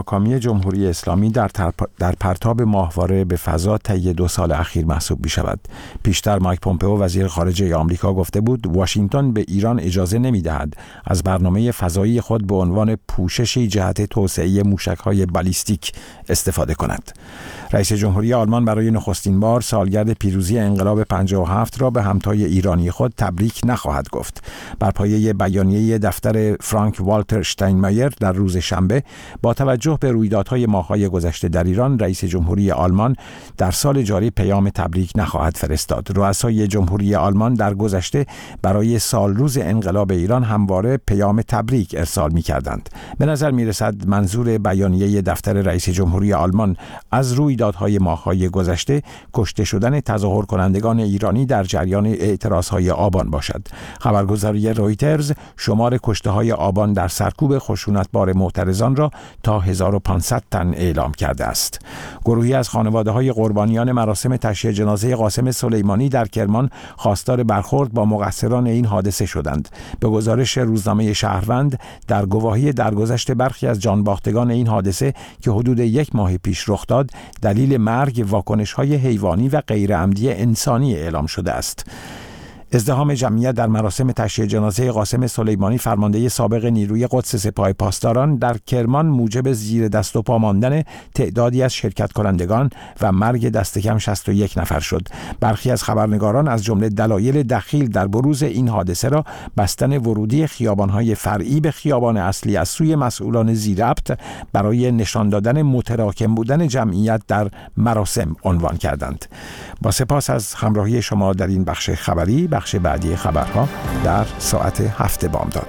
ناکامی جمهوری اسلامی در پرتاب ماهواره به فضا طی 2 سال اخیر محسوب می شود. پیشتر مایک پومپئو وزیر خارجه آمریکا گفته بود واشنگتن به ایران اجازه نمی دهد از برنامه فضایی خود به عنوان پوششی جهت توسعه موشک‌های بالیستیک استفاده کند. رئیس جمهوری آلمان برای نخستین بار سالگرد پیروزی انقلاب 57 را به همتای ایرانی خود تبریک نخواهد گفت. بر پایه بیانیه دفتر فرانک والتر شتاینمایر در روز شنبه با توجه به رویدادهای ماه‌های گذشته در ایران، رئیس جمهوری آلمان در سال جاری پیام تبریک نخواهد فرستاد. رؤسای جمهوری آلمان در گذشته برای سالروز انقلاب ایران همواره پیام تبریک ارسال می‌کردند. به نظر می‌رسد منظور بیانیه دفتر رئیس جمهوری آلمان از رویدادهای ماه‌های گذشته کشته شدن تظاهر کنندگان ایرانی در جریان اعتراضهای آبان باشد. خبرگزاری رویترز شمار کشته‌های آبان در سرکوب خشونتبار معترضان را تا 1500 تن اعلام کرده است. گروهی از خانواده‌های قربانیان مراسم تشییع جنازه قاسم سلیمانی در کرمان خواستار برخورد با مقصران این حادثه شدند. به گزارش روزنامه شهروند، در گواهی درگذشت برخی از جانباختگان این حادثه که حدود 1 ماه پیش رخ داد، دلیل مرگ واکنش‌های حیوانی و غیر عمدی انسانی اعلام شده است. ازدحام جمعیت در مراسم تشییع جنازه قاسم سلیمانی، فرمانده سابق نیروی قدس سپاه پاسداران، در کرمان موجب زیر دست و پا ماندن تعدادی از شرکت کنندگان و مرگ دست کم 61 نفر شد. برخی از خبرنگاران از جمله دلایل دخیل در بروز این حادثه را بستن ورودی خیابان‌های فرعی به خیابان اصلی از سوی مسئولان ذی‌ربط برای نشان دادن متراکم بودن جمعیت در مراسم عنوان کردند. با سپاس از همراهی شما در این بخش خبری. بخش بعدی خبرها در ساعت 7 بامداد.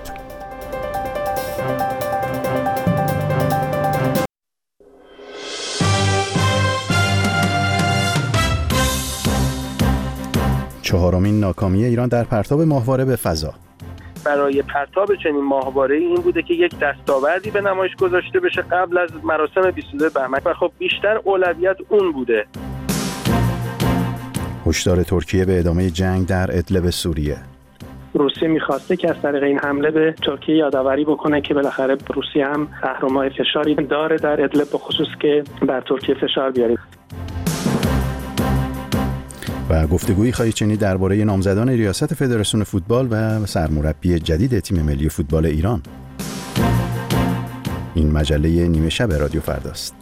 چهارمین ناکامی ایران در پرتاب ماهواره به فضا. برای پرتاب چنین ماهواره‌ای این بوده که یک دستاوردی به نمایش گذاشته بشه قبل از مراسم 22 بهمن و خب بیشتر اولویت اون بوده. هشدار ترکیه به ادامه جنگ در ادلب سوریه. روسیه می‌خواسته که از طریق این حمله به ترکیه یادآوری بکنه که بالاخره روسیه هم اهرم‌های فشاری داره در ادلب، به خصوص که بر ترکیه فشار بیاره. و گفتگویی خواهید شنید درباره نامزدان ریاست فدراسیون فوتبال و سرمربی جدید تیم ملی فوتبال ایران. این مجله نیمه شب رادیو فرداست.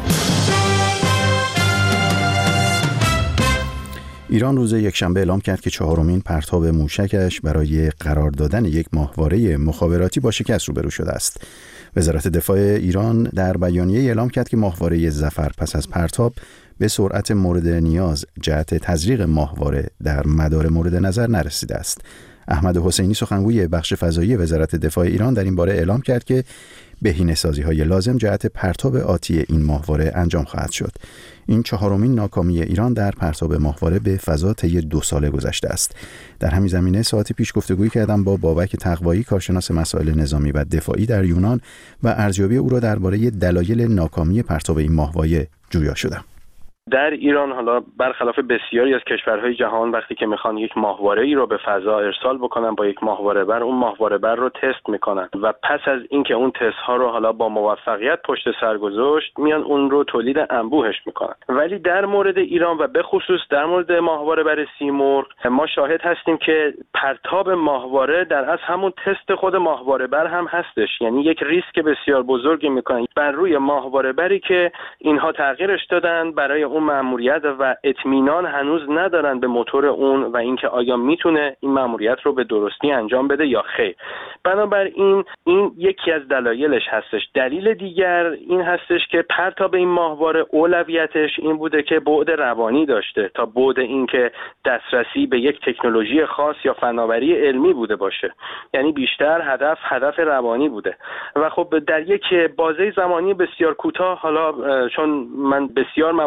ایران روز یکشنبه اعلام کرد که 4مین پرتاب موشکش برای قرار دادن یک ماهواره مخابراتی با شکست روبرو شده است. وزارت دفاع ایران در بیانیه اعلام کرد که ماهواره ظفر پس از پرتاب به سرعت مورد نیاز جهت تزریق ماهواره در مدار مورد نظر نرسیده است. احمد حسینی سخنگوی بخش فضایی وزارت دفاع ایران در این باره اعلام کرد که بهینه‌سازی‌های لازم جهت پرتاب آتی این ماهواره انجام خواهد شد. این 4مین ناکامی ایران در پرتاب ماهواره به فضا طی 2 سال گذشته است. در همین زمینه ساعتی پیش گفتگویی کردم با بابک تقوایی، کارشناس مسائل نظامی و دفاعی در یونان، و ارزیابی او را درباره دلایل ناکامی پرتاب این ماهواره جویا شدم. در ایران حالا برخلاف بسیاری از کشورهای جهان وقتی که میخوان یک ماهواره‌ای رو به فضا ارسال بکنن با یک ماهواره بر، اون ماهواره بر رو تست میکنن و پس از اینکه اون تست ها رو حالا با موفقیت پشت سر گذاشت میان اون رو تولید انبوهش میکنن. ولی در مورد ایران و به خصوص در مورد ماهواره بر سیمرغ ما شاهد هستیم که پرتاب ماهواره در از همون تست خود ماهواره بر هم هستش، یعنی یک ریسک بسیار بزرگی میکنن بر روی ماهواره بری که اینها تغییرش دادن برای اون مأموریت و اطمینان هنوز ندارن به موتور اون و اینکه آیا میتونه این مأموریت رو به درستی انجام بده یا خیر. بنابراین این یکی از دلایلش هستش. دلیل دیگر این هستش که پرتاب این ماهواره اولویتش این بوده که بعد روانی داشته تا بعد اینکه دسترسی به یک تکنولوژی خاص یا فناوری علمی بوده باشه، یعنی بیشتر هدف روانی بوده و خب در یک بازه زمانی بسیار کوتاه، حالا چون من بسیار موارد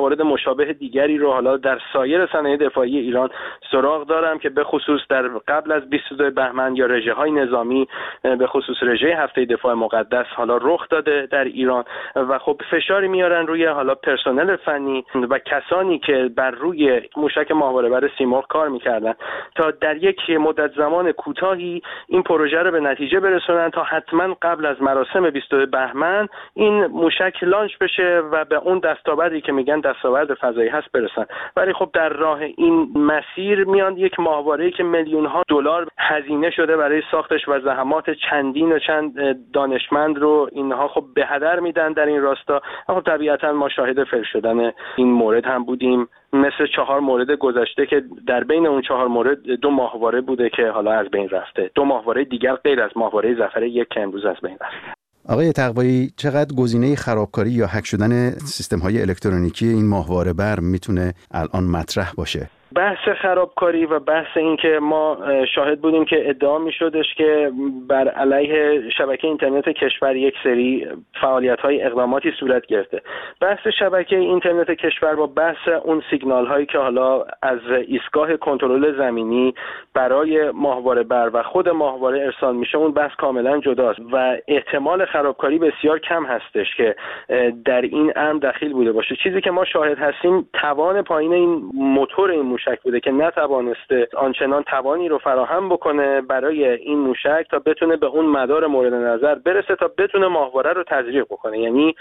مشابه دیگری رو حالا در سایر صنایع دفاعی ایران سراغ دارم که به خصوص در قبل از 22 بهمن یا رژه‌های نظامی به خصوص رژه هفته دفاع مقدس حالا رخ داده در ایران و خب فشاری میارن روی حالا پرسنل فنی و کسانی که بر روی موشک ماهواره‌بر سیمرغ کار میکردن تا در یک مدت زمان کوتاهی این پروژه رو به نتیجه برسونن تا حتما قبل از مراسم 22 بهمن این موشک لانچ بشه و به اون دستاوردی که میگن دستاورد فضایی هست برسن. ولی خب در راه این مسیر میان یک ماهواره‌ای که میلیون‌ها دلار هزینه شده برای ساختش و زحمات چندین و چند دانشمند رو اینها خب به هدر میدن در این راستا. خب طبیعتا ما شاهد فیل شدن این مورد هم بودیم، مثل 4 مورد گذشته که در بین اون 4 مورد 2 ماهواره بوده که حالا از بین رفته، 2 ماهواره دیگر غیر از ماهواره ظفر 1 که امروز از بین رفته. آقای تقوایی، چقدر گزینه خرابکاری یا هک شدن سیستم‌های الکترونیکی این ماهواره بر میتونه الان مطرح باشه؟ بحث خرابکاری و بحث این که ما شاهد بودیم که ادعا می شدش که بر علیه شبکه اینترنت کشور یک سری فعالیت‌های اقداماتی صورت گرفته. بحث شبکه اینترنت کشور با بحث اون سیگنال هایی که حالا از ایستگاه کنترل زمینی برای ماهواره بر و خود ماهواره ارسال میشه، اون بحث کاملا جداست و احتمال خرابکاری بسیار کم هستش که در این امر دخیل بوده باشه. چیزی که ما شاهد هستیم توان پایین این موتور این موشک بوده که نتوانسته آنچنان توانی رو فراهم بکنه برای این موشک تا بتونه به اون مدار مورد نظر برسه، تا بتونه ماهواره رو تزریق بکنه. یعنی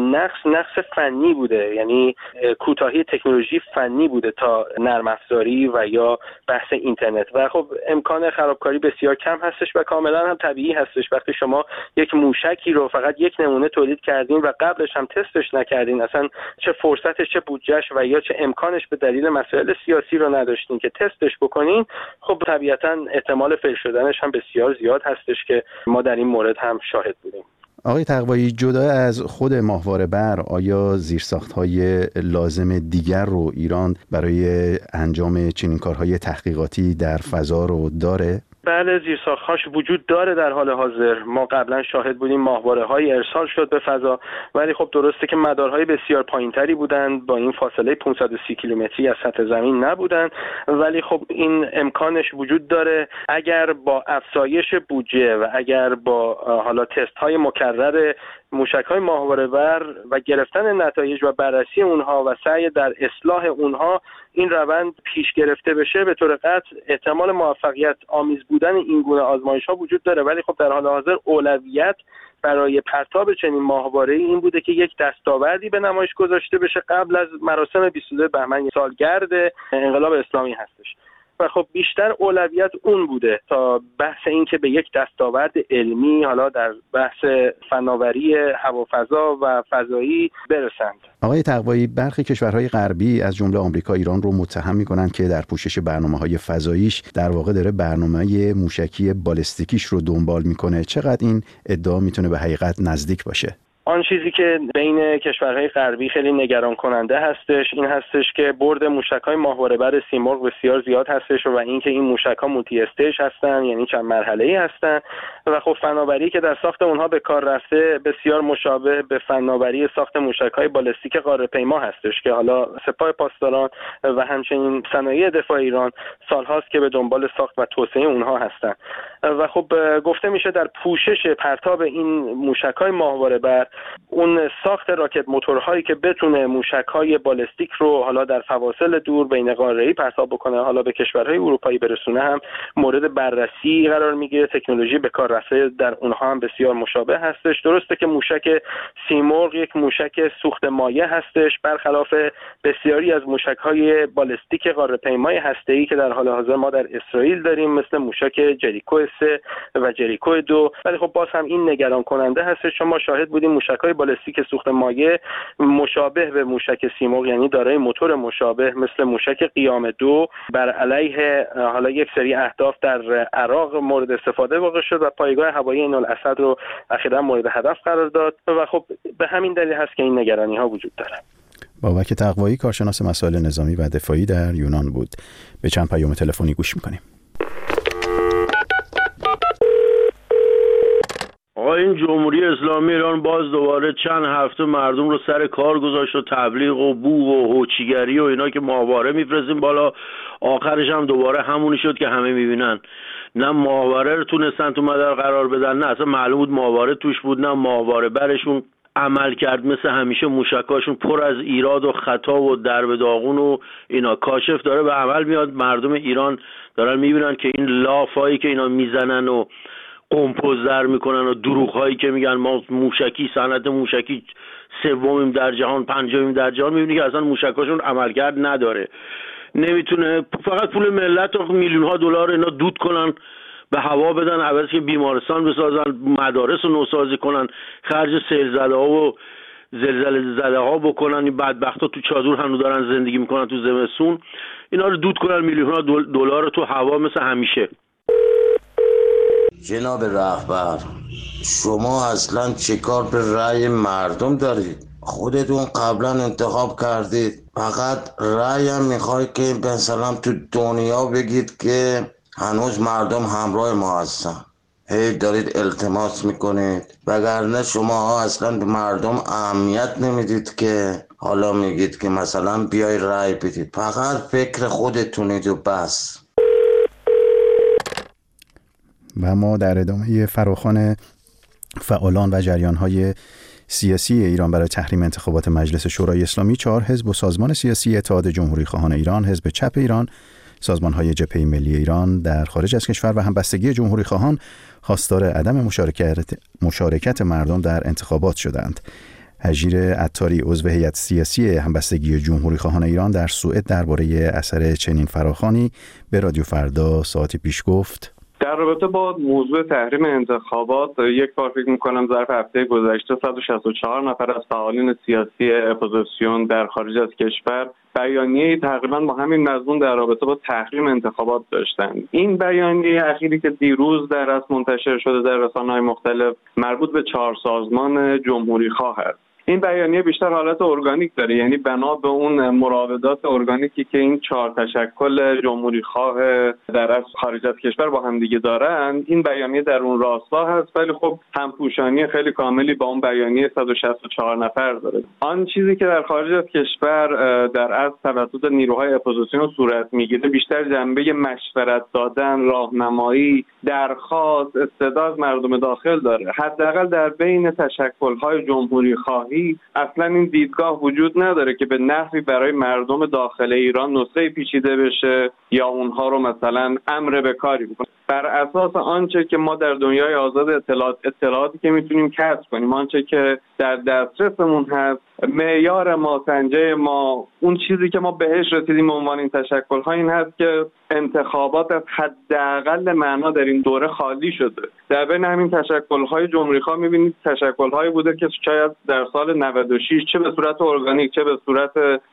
نقص فنی بوده، یعنی کوتاهی تکنولوژی فنی بوده تا نرم افزاری و یا بحث اینترنت. و خب امکان خرابکاری بسیار کم هستش و کاملا هم طبیعی هستش وقتی شما یک موشکی رو فقط یک نمونه تولید کردین و قبلش هم تستش نکردین، اصلا چه فرصتش چه بودجهش و یا چه امکانش به دلیل مسائل سیاسی رو نداشتین که تستش بکنین، خب طبیعتا احتمال فیل شدنش هم بسیار زیاد هستش که ما در این مورد هم شاهد بودیم. آقای تقوایی، جدا از خود ماهواره بر، آیا زیرساخت‌های لازم دیگر رو ایران برای انجام چنین کارهای تحقیقاتی در فضا رو داره؟ بله، زیرساخت‌هاش وجود داره در حال حاضر. ما قبلا شاهد بودیم ماهواره‌های ارسال شد به فضا، ولی خب درسته که مدارهای بسیار پایینتری بودن، با این فاصله 530 کیلومتری از سطح زمین نبودن، ولی خب این امکانش وجود داره. اگر با افزایش بودجه و اگر با حالا تست‌های مکرر موشک‌های ماهواره‌بر و گرفتن نتایج و بررسی اونها و سعی در اصلاح اونها این روند پیش گرفته بشه، به طور قطع احتمال موفقیت آمیز بودن این گونه آزمایش‌ها وجود داره. ولی خب در حال حاضر اولویت برای پرتاب چنین ماهواره‌ای این بوده که یک دستاوردی به نمایش گذاشته بشه قبل از مراسم 22 بهمن سالگرد انقلاب اسلامی هستش و خب بیشتر اولویت اون بوده تا بحث این که به یک دستاورد علمی حالا در بحث فناوری هوافضا و فضایی برسند. آقای تقوایی، برخی کشورهای غربی از جمله آمریکا ایران رو متهم می‌کنند که در پوشش برنامه‌های فضاییش در واقع داره برنامه موشکی بالستیکیش رو دنبال می‌کنه. چقدر این ادعا میتونه به حقیقت نزدیک باشه؟ آن چیزی که بین کشورهای غربی خیلی نگران کننده هستش این هستش که برد موشک‌های ماهواره‌بر سیمرغ بسیار زیاد هستش و اینکه این موشک‌ها مولتی استیج هستن، یعنی چند مرحله‌ای هستن و خب فناوری که در ساخت اونها به کار رفته بسیار مشابه به فناوری ساخت موشک‌های بالستیک قاره‌پیما هستش که حالا سپاه پاسداران و همچنین صنایع دفاع ایران سال‌هاست که به دنبال ساخت و توسعه اونها هستن و خب گفته میشه در پوشش پرتاب این موشک‌های ماهواره‌بر اون ساخت راکت موتورهایی که بتونه موشک‌های بالستیک رو حالا در فواصل دور بین قاره‌ای پرتاب بکنه، حالا به کشورهای اروپایی برسونه، هم مورد بررسی قرار میگیره. تکنولوژی به کار رفته در اونها هم بسیار مشابه هستش. درسته که موشک سیمرغ یک موشک سوخت مایع هستش، برخلاف بسیاری از موشک‌های بالستیک قاره‌پیمای هسته‌ای که در حال حاضر ما در اسرائیل داریم، مثل موشک جریکو 3 و جریکو 2. ولی خب باز هم این نگران کننده هستش چون ما شاهد بودیم موشک‌های بالستیک سوخت مایع مشابه به موشک سیمرغ، یعنی دارای موتور مشابه مثل موشک قیام 2 بر علیه حالا یک سری اهداف در عراق مورد استفاده واقع شد و پایگاه هوایی عین الاسد رو اخیراً مورد هدف قرار داد و خب به همین دلیل هست که این نگرانی‌ها وجود داره. بابک تقوایی، کارشناس مسائل نظامی و دفاعی در یونان بود. به چند پیام تلفنی گوش می‌کنیم. آقا این جمهوری اسلامی ایران باز دوباره چند هفته مردم رو سر کار گذاشت و تبلیغ و بوق و هوچیگری و اینا که ماهواره میفرستیم بالا، آخرش هم دوباره همونی شد که همه میبینن. نه ماهواره رو تونستن تو مدار قرار بدن، نه اصلا معلوم بود ماهواره توش بود، نه ماهواره برشون عمل کرد. مثل همیشه موشکاشون پر از ایراد و خطا و درب داغون و اینا کاشف داره به عمل میاد. مردم ایران دارن میبینن که این لافایی که اینا میزنن و قمپوز در میکنن و دروغ هایی که میگن ما موشکی صنعت موشکی سومیم در جهان، پنجمیم در جهان، میبینی که اصلا موشکاشون عملکرد نداره. نمیتونه، فقط پول ملت و میلیون ها دلار اینا دود کنن به هوا بدن، عوض که بیمارستان بسازن، مدارس رو نوسازی کنن، خرج سیل زده ها و زلزله زده ها بکنن. این بدبختا تو چادر هنوز دارن زندگی میکنن تو زمستون، اینا رو دود کنن میلیون ها دلار تو هوا مثل همیشه. جناب رهبر، شما اصلا چه کار به رأی مردم دارید؟ خودتون قبلا انتخاب کردید، فقط رأی هم میخواید که مثلا تو دنیا بگید که هنوز مردم همراه ما هستن. هی دارید التماس میکنید، وگرنه شما اصلا به مردم اهمیت نمیدید که حالا میگید که مثلا بیای رأی بدید. فقط فکر خودتونید و بس. و ما در ادامه فراخوان فعالان و جریان‌های سیاسی ایران برای تحریم انتخابات مجلس شورای اسلامی، 4 حزب و سازمان سیاسی اتحاد جمهوری خواهان ایران، حزب چپ ایران، سازمان‌های جبهه ملی ایران در خارج از کشور و همبستگی جمهوری خواهان خواستار عدم مشارکت مردم در انتخابات شدند. هجیر عطاری عضو هیئت سیاسی همبستگی جمهوری خواهان ایران در سوئد درباره اثر چنین فراخوانی به رادیو فردا ساعتی پیش گفت: در رابطه با موضوع تحریم انتخابات یک بار فکر می‌کنم ظرف هفته گذشته 164 نفر از فعالین سیاسی اپوزیسیون در خارج از کشور بیانیه تقریبا با همین مضمون در رابطه با تحریم انتخابات داشتند. این بیانیه اخیری که دیروز در رسم منتشر شده در رسانه‌های مختلف مربوط به 4 سازمان جمهوری خواه است. این بیانیه بیشتر حالت ارگانیک داره، یعنی بنا به اون مراودات ارگانیکی که این 4 تشکل جمهوری خواه در از خارج از کشور با هم دیگه دارن، این بیانیه در اون راستا هست، ولی خب همپوشانی خیلی کاملی با اون بیانیه 164 نفر داره. آن چیزی که در خارج از کشور در از توسط نیروهای اپوزیسیون صورت میگیره بیشتر جنبه مشورت دادن، راهنمایی، درخواست، استعداد مردم داخل داره. حداقل در بین تشکل‌های جمهوری خواه اصلا این دیدگاه وجود نداره که به نحوی برای مردم داخل ایران نسخه پیچیده بشه یا اونها رو مثلا امر به کاری بکنه. بر اساس آنچه که ما در دنیای آزاد اطلاعاتی که میتونیم کسب کنیم، آنچه که در دسترسمون هست، معیار ما، سنجه ما، اون چیزی که ما بهش رسیدیم به عنوان این تشکل‌ها این هست که انتخابات از حداقل معنا در این دوره خالی شده. در بین همین تشکل‌های جمهوری‌خواه می‌بینید تشکل‌هایی بوده که شاید در سال 96 چه به صورت ارگانیک چه به صورت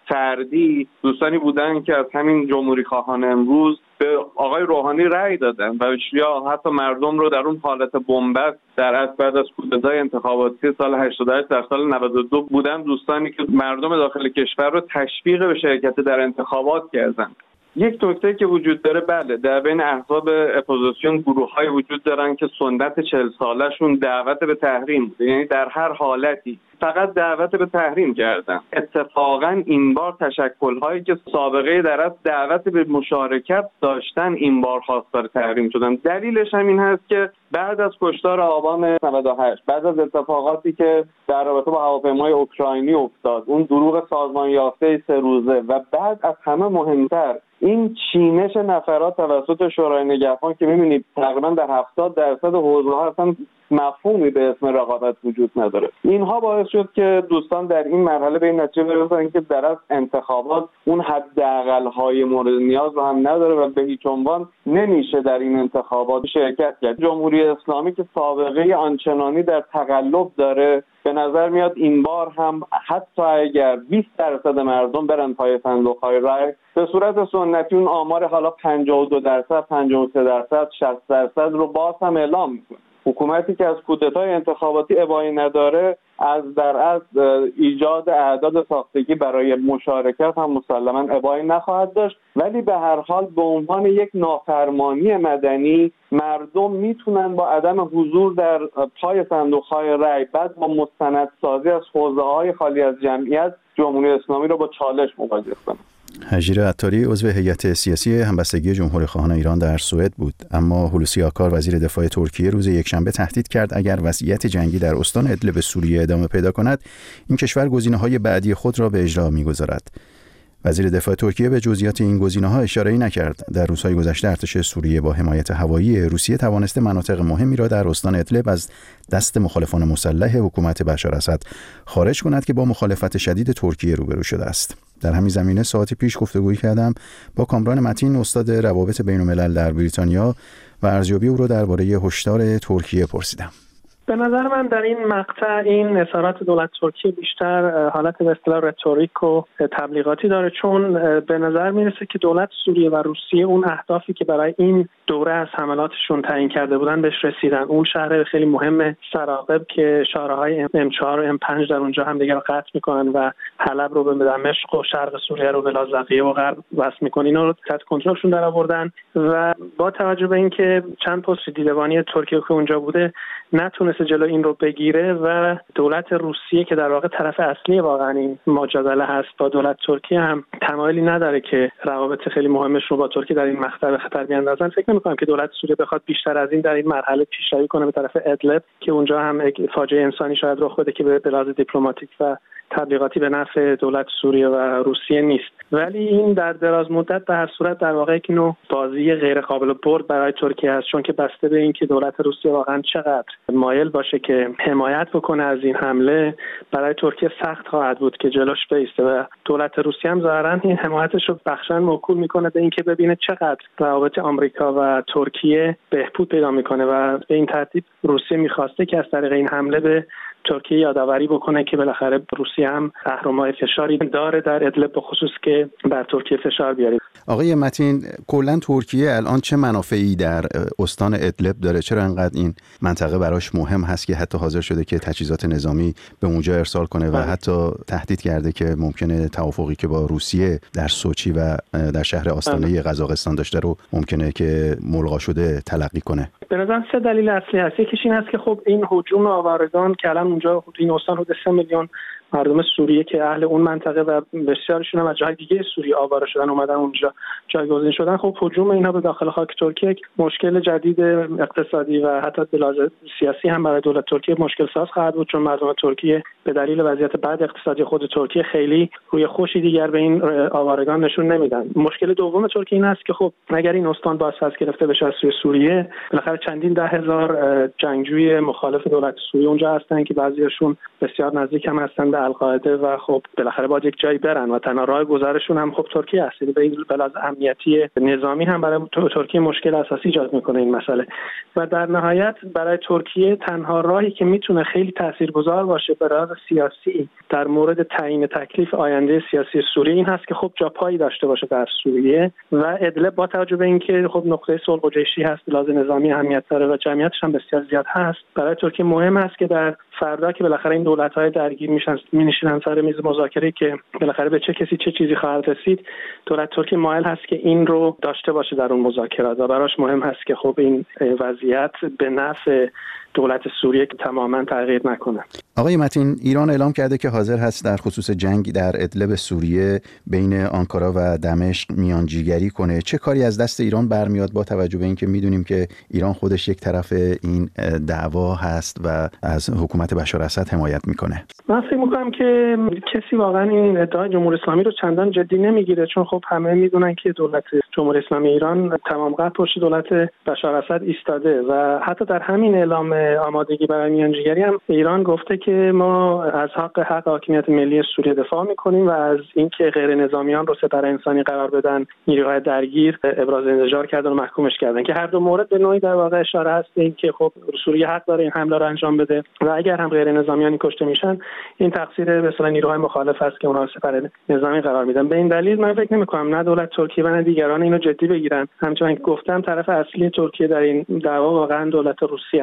فردی دوستانی بودن که از همین جمهوری‌خواهان امروز به آقای روحانی رأی دادن و یا حتی مردم رو در اون حالت بنبست در از بعد از کودتای انتخاباتی سال 88 در سال 92 بودن دوستانی که مردم داخل کشور رو تشویق به شرکت در انتخابات کردن. یک نکته که وجود داره، بله، در بین احزاب اپوزیسیون گروه‌های وجود دارن که سنت 40 ساله‌شون دعوت به تحریم بوده، یعنی در هر حالتی فقط دعوت به تحریم کردن. اتفاقا این بار تشکل‌هایی که سابقه در از دعوت به مشارکت داشتن این بار خواستار تحریم شدن. دلیلش هم این هست که بعد از کشتار آبان 98، بعد از اتفاقاتی که در رابطه با هواپیمای اوکراینی افتاد، اون دروغ سازمان یافته 3 روزه و بعد از همه مهمتر این چینش نفرات توسط شورای نگهبان که می‌بینید تقریبا در 70% حوزه‌ها اصلا مفهومی به اسم رقابت وجود نداره. اینها باعث شد که دوستان در این مرحله به این نتیجه برسن که در از انتخابات اون حداقل‌های مورد نیاز رو هم نداره و به هیچ عنوان نمیشه در این انتخابات شرکت کرد. جمهوری اسلامی که سابقه آنچنانی در تقلب داره، به نظر میاد این بار هم حتی اگر 20% مردم برن پای صندوق‌های رای، به صورت سنتی اون آمار حالا 52%، 53%، 60% رو باز هم اعلام میکنه. حکومتی که از کودتای انتخاباتی ابایی نداره از در اصل ایجاد اعداد ساختگی برای مشارکت هم مسلماً ابایی نخواهد داشت، ولی به هر حال به عنوان یک نافرمانی مدنی مردم میتونن با عدم حضور در پای صندوق‌های رای بعد با مستندسازی از حوزه‌های خالی از جمعیت جمهوری اسلامی رو با چالش مواجه کنن. هجیر عطاری عضو هیئت سیاسی همبستگی جمهوری‌خواهان ایران در سوئد بود، اما هولوسی آکار وزیر دفاع ترکیه روز یکشنبه تهدید کرد اگر وضعیت جنگی در استان ادلب سوریه ادامه پیدا کند این کشور گزینه‌های بعدی خود را به اجرا می‌گذارد. وزیر دفاع ترکیه به جزئیات این گزینه‌ها اشاره‌ای نکرد. در روزهای گذشته ارتش سوریه با حمایت هوایی روسیه توانسته مناطق مهمی را در استان ادلب از دست مخالفان مسلح حکومت بشار اسد خارج کند که با مخالفت شدید ترکیه روبرو شده است. در همین زمینه ساعتی پیش گفتگویی کردم با کامران متین، استاد روابط بین‌الملل در بریتانیا، و ارزیابی او را درباره هشدار ترکیه پرسیدم. به نظر من در این مقطع این اظهارات دولت ترکیه بیشتر حالت به اصطلاح رتوریک و تبلیغاتی داره، چون به نظر میرسه که دولت سوریه و روسیه اون اهدافی که برای این دوره از حملاتشون تعیین کرده بودن بهش رسیدن. اون شهر خیلی مهم سراقب که شهرهای M4 و M5 در اونجا هم دیگه قطع میکنن و حلب رو به دمشق و شرق سوریه رو به لاذقیه و غرب وصل میکنن، اینا رو تحت کنترلشون در آوردن و با توجه به اینکه چند پست دیدبانی ترکیه که اونجا بوده نتونسته جلو این رو بگیره و دولت روسیه که در واقع طرف اصلی واقعا این مجادله هست با دولت ترکیه هم تمایلی نداره که روابط خیلی مهمش رو با ترکیه در این مقطع به خطر بیاندازن. فکر نمی‌کنم که دولت سوریه بخواد بیشتر از این در این مرحله پیشروی کنه به طرف ادلب که اونجا هم فاجعه انسانی شاید رخ بده که به لحاظ دیپلماتیک و تبلیغاتی به نفع دولت سوریه و روسیه نیست. ولی این در دراز مدت به هر صورت در واقع یک نوع بازی غیر قابل برد برای ترکیه است، چون که بسته به این که دولت روسیه واقعا چقدر مایل باشه که حمایت بکنه از این حمله، برای ترکیه سخت خواهد بود که جلوش بایسته و دولت روسیه هم ظاهرا این حمایتش رو بخشن موکول میکنه به اینکه ببینه چقدر روابط آمریکا و ترکیه بهبود پیدا میکنه و به این ترتیب روسیه میخواسته که از طریق این حمله به ترکیه یادآوری بکنه که بالاخره روسیه هم اهرم‌های فشاری داره در ادلب به خصوص که بر ترکیه فشار بیاره. آقای متین، کلا ترکیه الان چه منافعی در استان ادلب داره؟ چرا انقدر این منطقه براش مهم هست که حتی حاضر شده که تجهیزات نظامی به اونجا ارسال کنه و حتی تهدید کرده که ممکنه توافقی که با روسیه در سوچی و در شهر آستانه قزاقستان داشته رو ممکنه که ملغا شده تلقی کنه؟ به نظرم سه دلیل اصلی هست. یکیش این است که خب این هجوم آوارگان که الان اونجا این استان حدود 3 میلیون مردم سوریه که اهل اون منطقه و بسیارشون هم از جای دیگه سوریه آواره شدن اومدن اونجا جایگزین شدن، خب هجوم اینها به داخل خاک ترکیه مشکل جدید اقتصادی و حتی به لحاظ سیاسی هم برای دولت ترکیه مشکل ساز خواهد بود، چون مردم ترکیه به دلیل وضعیت بد اقتصادی خود ترکیه خیلی روی خوشی دیگر به این آوارگان نشون نمیدن. مشکل دوم ترکیه این است که خب اگر این استان بازپس گرفته بشه از سوی سوریه، بالاخره چندین 10,000 جنگجوی مخالف دولت سوریه اونجا هستن که بعضیاشون بسیار نزدیک هم هستن به القاعده و خب بالاخره باید یک جایی برن و تنها راه گذرشون هم خب ترکیه است. به این بلاز امنیتی نظامی هم برای ترکیه مشکل اساسی ایجاد میکنه این مسئله و در نهایت برای ترکیه تنها راهی که میتونه خیلی تاثیرگذار باشه برای سیاسی در مورد تعیین تکلیف آینده سیاسی سوریه این هست که خب جاپایی داشته باشه در سوریه و ادلب با توجه به اینکه خب نقطه صلح و جیشی هست، لازم نظامی اهمیت داره و جمعیتش هم بسیار زیاد هست. برای ترکیه مهم است که در فردا که بالاخره این دولت‌های درگیر می‌نشینن سر میز مذاکره که بالاخره به چه کسی چه چیزی خواهد رسید، دولت ترکیه مایل هست که این رو داشته باشه در اون مذاکرات و براش مهم هست که خب این وضعیت به نفع دولت سوریه که تماما تغییر نکنه. آقای متین، ایران اعلام کرده که حاضر هست در خصوص جنگ در ادلب سوریه بین آنکارا و دمشق میانجیگری کنه. چه کاری از دست ایران برمیاد با توجه به اینکه میدونیم که ایران خودش یک طرف این دعوا هست و از حکومت بشار اسد حمایت میکنه؟ من فکر میکنم که کسی واقعا این ادعای جمهوری اسلامی رو چندان جدی نمیگیره، چون خب همه میدونن که دولت جمهوری اسلامی ایران تمام قد پشت دولت بشار اسد ایستاده و حتی در همین اعلام آمادگی برای میانجیگری هم ایران گفته که ما از حق حاکمیت ملی سوریه دفاع میکنیم و از اینکه غیر نظامیان رو سپر انسانی قرار بدن نیروهای درگیر ابراز انزجار کردن و محکومش کردن، که هر دو مورد به نوعی در واقع اشاره هست به اینکه خب سوریه حق داره این حمله رو انجام بده و اگر هم غیر نظامیانی کشته میشن این تقصیر مثلا نیروهای مخالف است که اونها سپر نظامی قرار میدن. به این دلیل من فکر نمی‌کنم نه دولت ترکیه و نه دیگران اینو جدی بگیرن. همچنین که گفتم طرف اصلی ترکیه در این دعوا واقعا دولت روسیه است و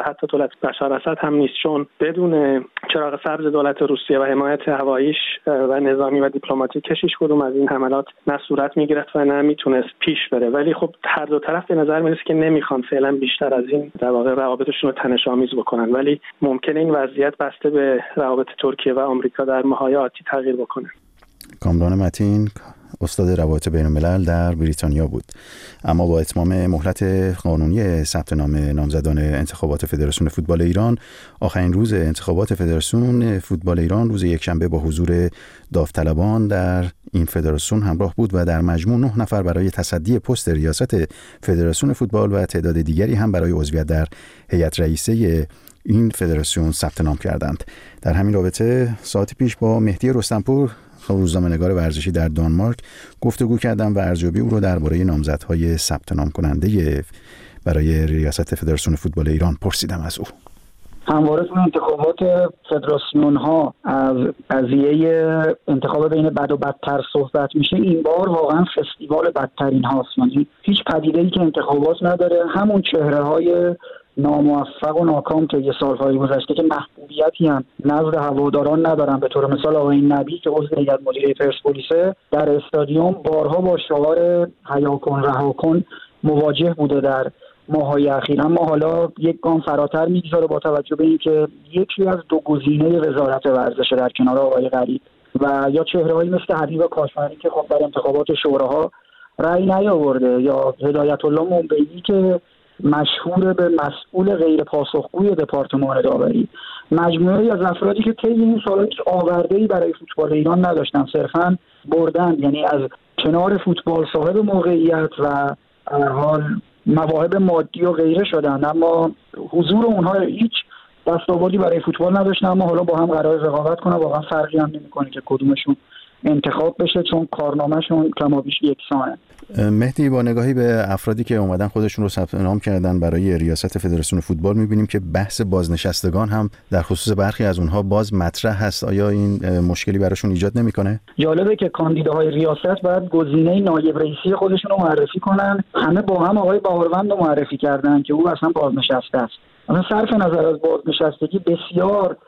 حتی دولت بشار اسد هم نیست، چون بدون چراغ سبز دولت روسیه و حمایت هواییش و نظامی و دیپلماتیکش هیچ کدوم از این حملات نه صورت میگرفت و نه میتونست پیش بره. ولی خب هر دو طرف به نظر میرسه که نمیخوان فعلا بیشتر از این در واقع روابطشون رو تنش‌آمیز بکنن، ولی ممکنه این وضعیت بسته به روابط ترکیه و آمریکا در ماه‌های آتی تغییر بکنه. کامران متین استاد روابط بین‌الملل در بریتانیا بود. اما با اتمام مهلت قانونی ثبت نام نامزدان انتخابات فدراسیون فوتبال ایران، آخرین روز انتخابات فدراسیون فوتبال ایران روز یکشنبه با حضور داوطلبان در این فدراسیون همراه بود و در مجموع 9 نفر برای تصدی پست ریاست فدراسیون فوتبال و تعداد دیگری هم برای عضویت در هیئت رئیسه این فدراسیون ثبت نام کردند. در همین رابطه ساعتی پیش با مهدی رستمپور، روزنامه‌نگار ورزشی در دانمارک، گفتگو کردم و ارزیابی او را درباره نامزدهای ثبت نام کننده برای ریاست فدراسیون فوتبال ایران پرسیدم از او. همواره تو انتخابات فدراسیون ها از قضیه انتخاب بین بد و بدتر صحبت میشه. این بار واقعا فستیوال بدترین هاست. یعنی هیچ پدیده‌ای که انتخابات نداره، همون چهره‌های ناموفق و ناکام طی سال‌های گذشته که محبوبیتی هم نزد هواداران ندارن. به طور مثال آقای نبی که عضو هیئت مدیره پرسپولیس در استادیوم بارها با شعار حیا کن رها کن مواجه بوده در ماه‌های اخیر. اما حالا یک گام فراتر می‌گذاره با توجه به اینکه یکی از دو گزینه وزارت ورزش در کنار آقای غریب و یا چهره‌هایی مثل حبیب کاشانی که خب در انتخابات شوراها رأی نیاورده، یا هدایت الله منبعی که مشهور به مسئول غیر پاسخگوی دپارتمان داوری، مجموعه‌ای از افرادی که طی این سال‌ها هیچ آورده‌ای برای فوتبال ایران نداشتن، صرفاً بردن، یعنی از کنار فوتبال صاحب موقعیت و حال مواهب مادی و غیره شدن، اما حضور اونها هیچ دستاوردی برای فوتبال نداشتن. اما حالا با هم قرار رقابت کنن، واقعا فرقی هم نمی‌کنه که کدومشون انتخاب بشه، چون کارنامه‌شون کمابیش یکسانه. مهدی، با نگاهی به افرادی که اومدن خودشون رو ثبت نام کردن برای ریاست فدراسیون فوتبال، می‌بینیم که بحث بازنشستگان هم در خصوص برخی از اونها باز مطرح هست. آیا این مشکلی براشون ایجاد نمی‌کنه؟ جالبه که کاندیداهای ریاست باید گزینه نایب رئیسی خودشون رو معرفی کنن. همه با هم آقای باوروند رو معرفی کردن که او اصلا بازنشسته است. اصلا صرف نظر از بازنشستگی بسیار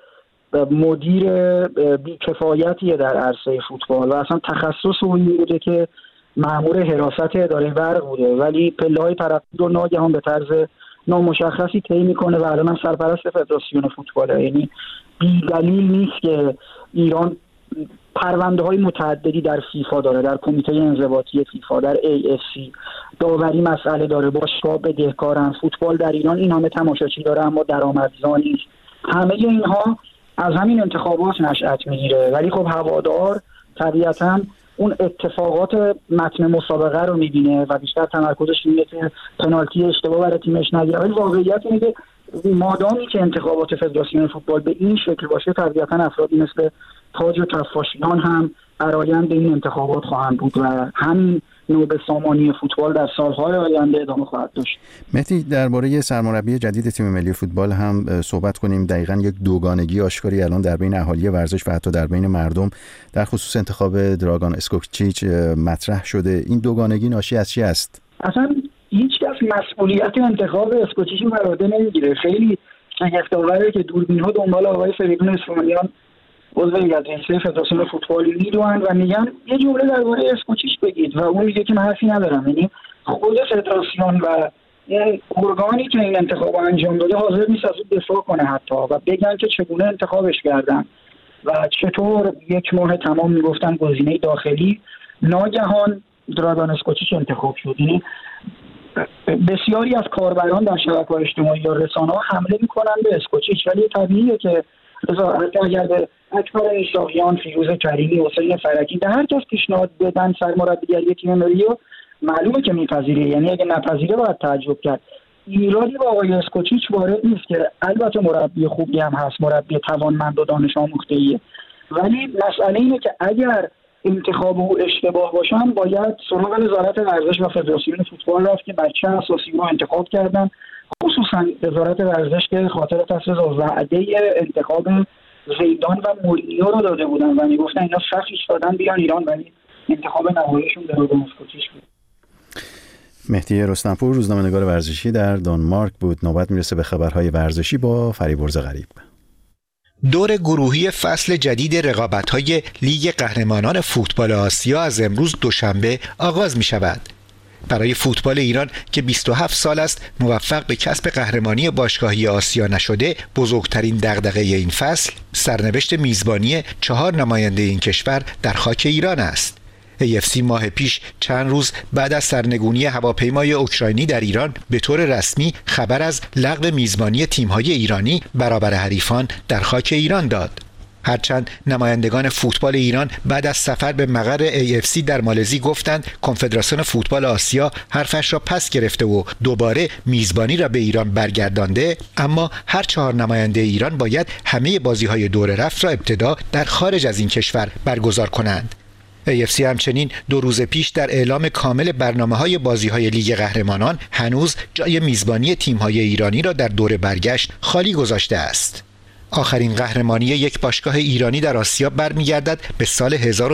مدیر بی‌کفایتیه در عرصه فوتبال و اصلا تخصص او این بوده که مأمور حراست اداره برق بوده، ولی پله‌های ترقی رو ناگهان به طرز نامشخصی طی میکنه و الان هم سرپرست فدراسیون فوتباله. یعنی بی‌دلیل نیست که ایران پرونده‌های متعددی در فیفا داره، در کمیته انضباطی فیفا، در AFC، داوری مسئله داره، باشگاه بدهکارن، فوتبال در ایران این همه تماشاچی داره اما درآمدزا نیست. همه اینها از همین انتخابات نشأت میگیره. ولی خب هوادار طبیعتاً اون اتفاقات متن مسابقه رو میبینه و بیشتر تمرکزش اینه که پنالتی اشتباه برای تیمش نگیره. ولی واقعیت اینه که مادامی که انتخابات فدراسیون فوتبال به این شکل باشه، طبیعتاً افرادی مثل تاج و کفاشیان هم برآیند این انتخابات خواهند بود و همین نوع سامانی فوتبال در سالهای آینده ادامه خواهد داشت. مهدی، درباره سرمربی جدید تیم ملی فوتبال هم صحبت کنیم. دقیقاً یک دوگانگی آشکاری الان در بین اهالی ورزش و حتی در بین مردم در خصوص انتخاب دراگان اسکوچیچ مطرح شده. این دوگانگی ناشی از چی است؟ اصلا هیچ کس مسئولیت انتخاب اسکوچیچ رو بر عهده نمیگیره. خیلی شگفت‌آوره که دوربین‌ها دنبال آقای فریدون اسفانیان عضو هیئت رئیسه فدراسیون فوتبال میدونن و میگن یه جمله درباره اسکوچیچ بگید و اون میگه که من حرفی ندارم. یعنی خود فدراسیون و این ارگانی که این انتخاب انجام داده حاضر نیست از اون دفاع کنه حتی و بگن که چگونه انتخابش کردن و چطور یک ماه تمام میگفتن گزینه داخلی، ناگهان دراگان اسکوچیچ انتخاب شد. یعنی بسیاری از کاربران در شبکه‌های اجتماعی یا رسانه‌ها حمله میکنن به اسکوچیچ، ولی طبیعیه که اگر به اکبر اشراقیان، فیروز کریمی، حسین فرکی در هر کس پیشنهاد بدن سرمربیگری تیم ملی، معلومه که میپذیره. یعنی اگه نپذیره باید تعجب کرد. ایرادی با آقای اسکوچیچ وارد نیست که البته مربی خوبی هم هست، مربی توانمند و دانش آموخته‌ایه، ولی مسئله اینه که اگر انتخاب او اشتباه باشن باید سراغ وزارت ورزش و فدراسیون فوتبال رفت که بچه اساسی رو انتخاب کردن، خصوصا وزارت ورزش که خاطر تصویب وعده انتخاب زیدان و مورینیو رو داده بودن و میگفتن اینا سخت ایستادن بیان ایران، ولی انتخاب نهاییشون دراگان اسکوچیچ بود. مهدی رستمپور روزنامه‌نگار ورزشی در دانمارک بود. نوبت میرسه به خبرهای ورزشی با فریبرز غریب. دور گروهی فصل جدید رقابت‌های لیگ قهرمانان فوتبال آسیا از امروز دوشنبه آغاز می‌شود. برای فوتبال ایران که 27 سال است موفق به کسب قهرمانی باشگاهی آسیا نشده، بزرگترین دغدغه این فصل سرنوشت میزبانی 4 نماینده این کشور در خاک ایران است. AFC ماه پیش چند روز بعد از سرنگونی هواپیمای اوکراینی در ایران به طور رسمی خبر از لغو میزبانی تیم‌های ایرانی برابر حریفان در خاک ایران داد. هرچند نمایندگان فوتبال ایران بعد از سفر به مقر AFC در مالزی گفتند کنفدراسیون فوتبال آسیا حرفش را پس گرفته و دوباره میزبانی را به ایران برگردانده، اما هر 4 نماینده ایران باید همه بازی‌های دور رفت را ابتدا در خارج از این کشور برگزار کنند. AFC همچنین 2 روز پیش در اعلام کامل برنامه‌های بازی‌های لیگ قهرمانان هنوز جای میزبانی تیم‌های ایرانی را در دور برگشت خالی گذاشته است. آخرین قهرمانی یک باشگاه ایرانی در آسیا برمیگردد به سال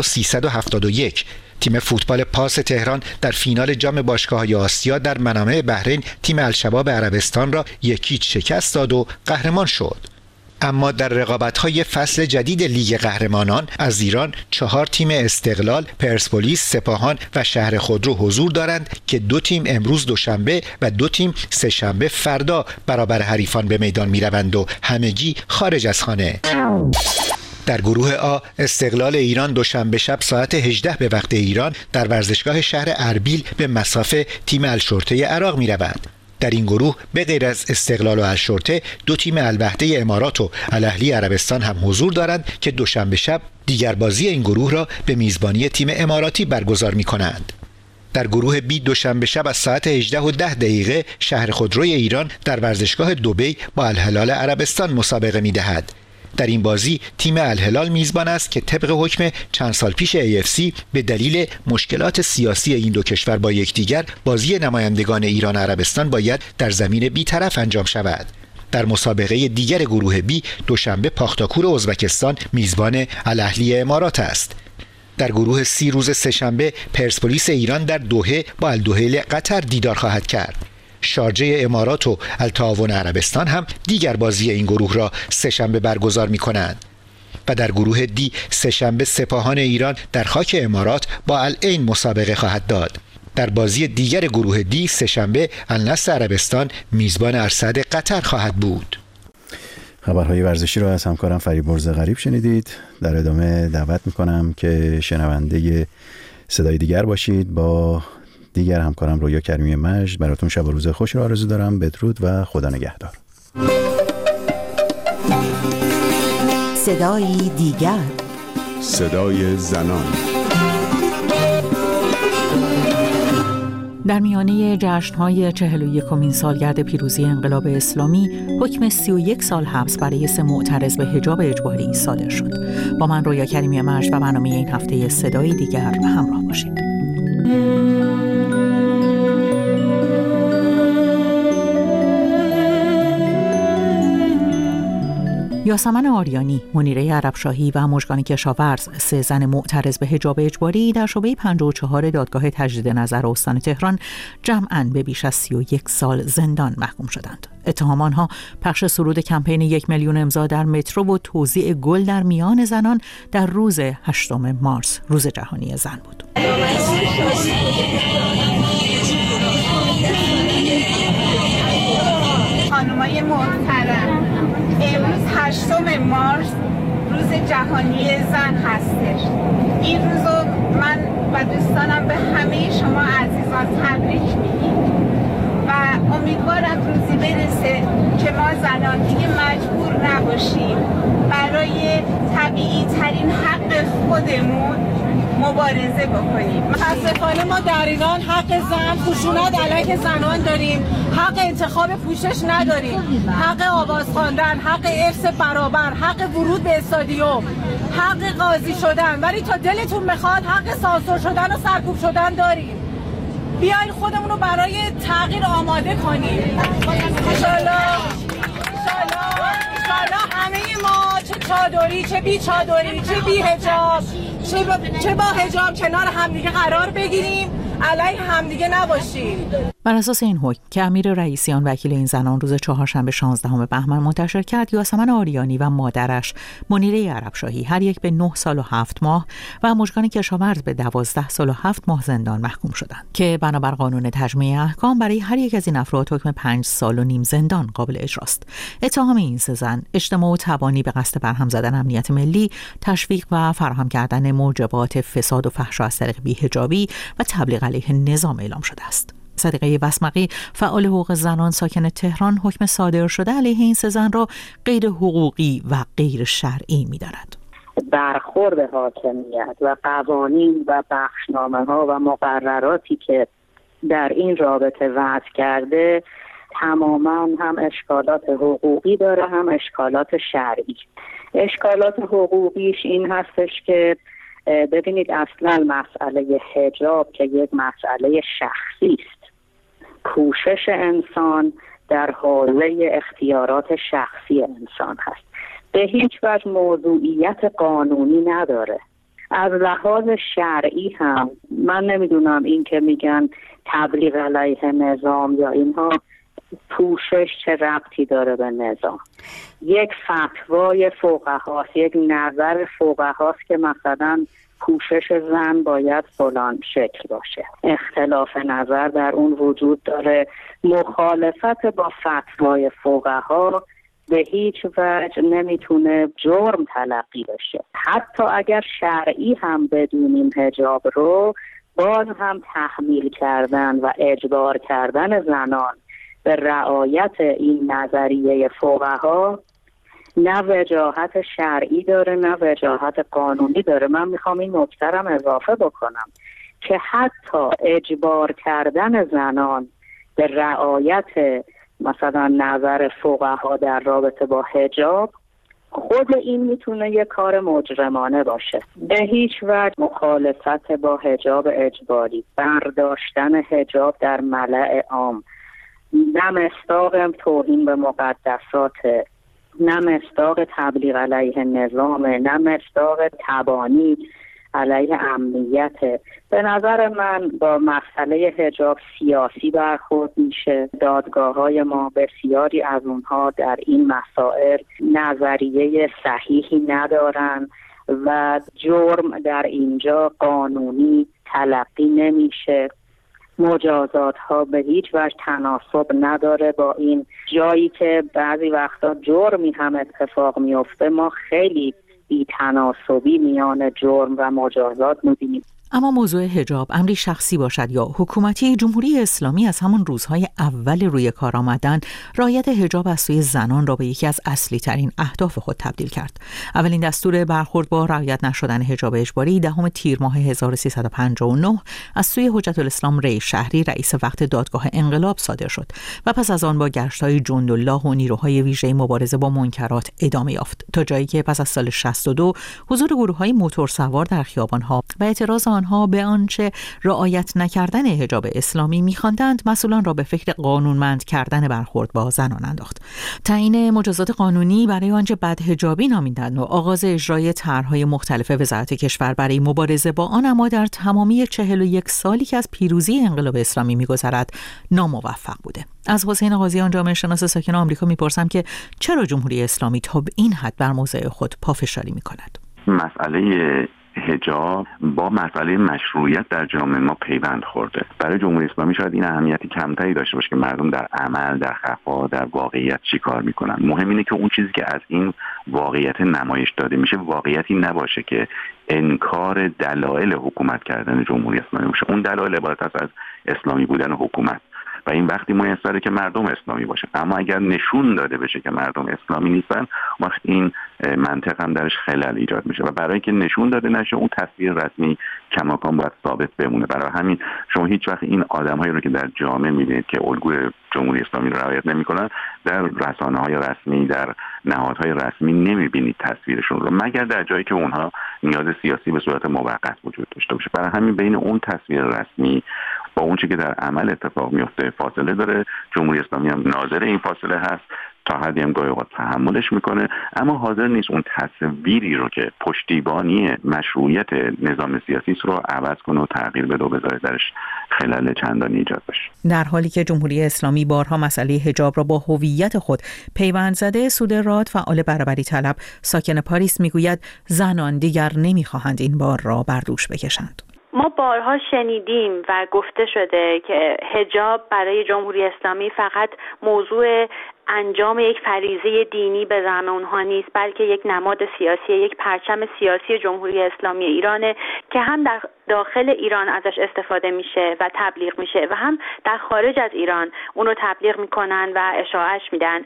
1371. تیم فوتبال پاس تهران در فینال جام باشگاه‌های آسیا در منامه بحرین تیم الشباب عربستان را 1-0 شکست داد و قهرمان شد. اما در رقابت‌های فصل جدید لیگ قهرمانان از ایران 4 تیم استقلال، پرسپولیس، سپاهان و شهر خودرو حضور دارند که 2 تیم امروز دوشنبه و 2 تیم سه‌شنبه فردا برابر حریفان به میدان می‌روند و همگی خارج از خانه. در گروه آ استقلال ایران دوشنبه شب ساعت 18 به وقت ایران در ورزشگاه شهر اربیل به مصاف تیم الشرطه عراق می‌رود. در این گروه به غیر از استقلال و الشرطه 2 تیم الوحده امارات و الاهلی عربستان هم حضور دارند که دوشنبه شب دیگر بازی این گروه را به میزبانی تیم اماراتی برگزار می‌کنند. در گروه بی دوشنبه شب از ساعت 18:10 شهر خودروی ایران در ورزشگاه دبی با الهلال عربستان مسابقه می‌دهد. در این بازی تیم الهلال میزبان است که طبق حکم چند سال پیش AFC به دلیل مشکلات سیاسی این 2 کشور با یکدیگر بازی نمایندگان ایران و عربستان باید در زمین بی‌طرف انجام شود. در مسابقه دیگر گروه بی دوشنبه پاختاکور ازبکستان میزبان الاهلی امارات است. در گروه سی روز سه‌شنبه پرسپولیس ایران در دوحه با الدوحیل قطر دیدار خواهد کرد. شارجه امارات و التعاون عربستان هم دیگر بازی این گروه را سه‌شنبه برگزار می‌کنند. و در گروه دی سه‌شنبه سپاهان ایران در خاک امارات با العین مسابقه خواهد داد. در بازی دیگر گروه دی سه‌شنبه النصر عربستان میزبان ارصد قطر خواهد بود. خبرهای ورزشی را از همکارم فریبرز غریب شنیدید. در ادامه دعوت می‌کنم که شنونده صدای دیگر باشید. با دیگر همکارم رویا کریمی مجد براتون شب و روز خوش را آرزو دارم. بدرود و خدا نگهدار. صدای دیگر، صدای زنان. در میانه جشن‌های 41مین سالگرد پیروزی انقلاب اسلامی، حکم 31 سال حبس برای 3 معترض به حجاب اجباری صادر شد. با من رویا کریمی مجد و برنامه این هفته صدای دیگر همراه باشید. یاسمن آریانی، منیره عربشاهی و مژگان کشاورز، 3 زن معترض به حجاب اجباری در شعبه 54 دادگاه تجدید نظر استان تهران جمعاً به بیش از 31 سال زندان محکوم شدند. اتهام آنها پخش سرود کمپین 1 میلیون امضا در مترو و توزیع گل در میان زنان در روز 8 مارس، روز جهانی زن بود. خانمای محترم، امروز 8 مارس روز جهانی زن هستش. این روزو من و دوستانم به همه شما عزیزان تبریک میگیم و امیدوارم روزی برسه که ما زنان دیگه مجبور نباشیم برای طبیعی ترین حق خودمون مبارزه بکنیم. متاسفانه ما در ایران حق زن، خشونت علیه زنان داریم، حق انتخاب پوشش نداریم، حق آواز خواندن، حق ارث برابر، حق ورود به استادیوم، حق قاضی شدن، ولی تا دلتون بخواد حق سانسور شدن و سرکوب شدن داریم. بیاین خودمون رو برای تغییر آماده کنیم. انشالله همه ما، چه چادری چه بی چادری، چه بی حجاب چه با حجاب، کنار همدیگه قرار بگیریم علیه همدیگه نباشید. بر اساس این حکم که امیر رئیسیان وکیل این زنان روز چهارشنبه 16 بهمن منتشر کرد، یاسمن آریانی و مادرش منیره عربشاهی هر یک به 9 سال و 7 ماه و مژگان کشاورز به 12 سال و 7 ماه زندان محکوم شدند که بنابر قانون تجمیع احکام برای هر یک از این افراد حکم 5 سال و نیم زندان قابل اجراست. اتهام این سه زن اجتماع و تبانی به قصد برهم زدن امنیت ملی، تشویق و فراهم کردن موجبات فساد و فحشا از طریق بی‌حجابی و تبلیغ علیه نظام اعلام شده است. صدیقه وسمقی فعال حقوق زنان ساکن تهران حکم صادر شده علیه این سه زن را غیر حقوقی و غیر شرعی می‌داند. برخورد حاکمیت و قوانین و بخشنامه‌ها و مقرراتی که در این رابطه وضع کرده تماما هم اشکالات حقوقی داره هم اشکالات شرعی. اشکالات حقوقیش این هستش که ببینید اصلا مسئله حجاب که یک مسئله شخصی است، کوشش انسان در حوزه اختیارات شخصی انسان هست، به هیچ وجه موضوعیت قانونی نداره. از لحاظ شرعی هم من نمیدونم این که میگن تبلیغ علیه نظام یا اینها پوشش چه ربطی داره به نظام. یک فتوای فقهاست، یک نظر فقهاست که مثلا پوشش زن باید فلان شکل باشه، اختلاف نظر در اون وجود داره. مخالفت با فتوای فقها به هیچ وجه نمیتونه جرم تلقی بشه. حتی اگر شرعی هم بدونیم حجاب رو، باز هم تحمیل کردن و اجبار کردن زنان به رعایت این نظریه فقها نه وجاهت شرعی داره نه وجاهت قانونی داره. من میخوام این نکته رو اضافه بکنم که حتی اجبار کردن زنان به رعایت مثلا نظر فقها در رابطه با حجاب، خود این میتونه یک کار مجرمانه باشه. به هیچ وجه مخالفت با حجاب اجباری، برداشتن حجاب در ملأ عام، نه مصداق توهین به مقدسات، نه مصداق تبلیغ علیه نظام، نه مصداق تبانی علیه امنیت. به نظر من با مسئله حجاب سیاسی برخورد میشه. دادگاه‌های ما بسیاری از اونها در این مسائل نظریه صحیحی ندارن و جرم در اینجا قانونی تلقی نمیشه. مجازات ها به هیچ وجه تناسب نداره با این. جایی که بعضی وقتا جرمی هم اتفاق میفته، ما خیلی بی تناسبی میان جرم و مجازات می‌بینیم. اما موضوع حجاب امری شخصی باشد یا حکومتی، جمهوری اسلامی از همان روزهای اول روی کار آمدن رعایت حجاب از سوی زنان را به یکی از اصلی ترین اهداف خود تبدیل کرد. اولین دستور برخورد با رعایت نشدن حجاب اجباری 10 تیر ماه 1359 از سوی حجت الاسلام ری شهری رئیس وقت دادگاه انقلاب صادر شد و پس از آن با گشت‌های جندالله و نیروهای ویژه مبارزه با منکرات ادامه یافت، تا جایی که پس از سال 62 حضور گروه‌های موتورسوار در خیابان‌ها و اعتراض آنها به آنچه رعایت نکردن حجاب اسلامی می‌خواندند مسئولان را به فکر قانونمند کردن برخورد با زنان انداخت. تعیین مجازات قانونی برای آنچه بدحجابی نامیدند و آغاز اجرای طرح‌های مختلف وزارت کشور برای مبارزه با آن، اما در تمامی 41 سالی که از پیروزی انقلاب اسلامی می‌گذرد ناموفق بوده. از حسین قاضیان جامعه شناس ساکن آمریکا می‌پرسم که چرا جمهوری اسلامی تا به این حد بر موضع خود پافشاری می‌کند؟ مسئله حجاب با مسئله مشروعیت در جامعه ما پیوند خورده. برای جمهوری اسلامی شاید این اهمیتی کمتری داشته باشه که مردم در عمل، در خفا، در واقعیت چی کار میکنن. مهم اینه که اون چیزی که از این واقعیت نمایش داده میشه واقعیتی نباشه که انکار دلایل حکومت کردن جمهوری اسلامی باشه. اون دلایل عبارت است از اسلامی بودن حکومت و این وقتی میسره که مردم اسلامی باشه. اما اگر نشون داده بشه که مردم اسلامی نیستن، وقت این منطق هم درش خلل ایجاد میشه و برای اینکه نشون داده نشه اون تصویر رسمی کماکان باید ثابت بمونه. برای همین شما هیچ وقت این آدم‌هایی رو که در جامعه می‌بینید که الگوی جمهوری اسلامی رو رعایت نمی‌کنن در رسانه‌های رسمی، در نهادهای رسمی نمی‌بینید تصویرشون رو، مگر در جایی که اونها نیاز سیاسی به صورت موقت وجود داشته باشه. برای همین بین اون تصویر رسمی با اون چیزی که در عمل اتفاق میفته فاصله داره. جمهوری اسلامی هم ناظر این فاصله هست تا حدی هم گاهی اوقات تحملش میکنه، اما حاضر نیست اون تصویری رو که پشتیبانی مشروعیت نظام سیاسی رو عوض کنه و تغییر بده و بذاره درش خلل چندانی ایجاد بشه. در حالی که جمهوری اسلامی بارها مسئله حجاب را با هویت خود پیوند زده، سودراد فعال برابری طلب ساکن پاریس میگوید زنان دیگر نمیخواهند این بار را بر دوش بکشند. ما بارها شنیدیم و گفته شده که حجاب برای جمهوری اسلامی فقط موضوع انجام یک فریضه دینی به زعم اونها نیست، بلکه یک نماد سیاسی، یک پرچم سیاسی جمهوری اسلامی ایرانه که هم در داخل ایران ازش استفاده میشه و تبلیغ میشه و هم در خارج از ایران اونو تبلیغ میکنن و اشاعهش میدن.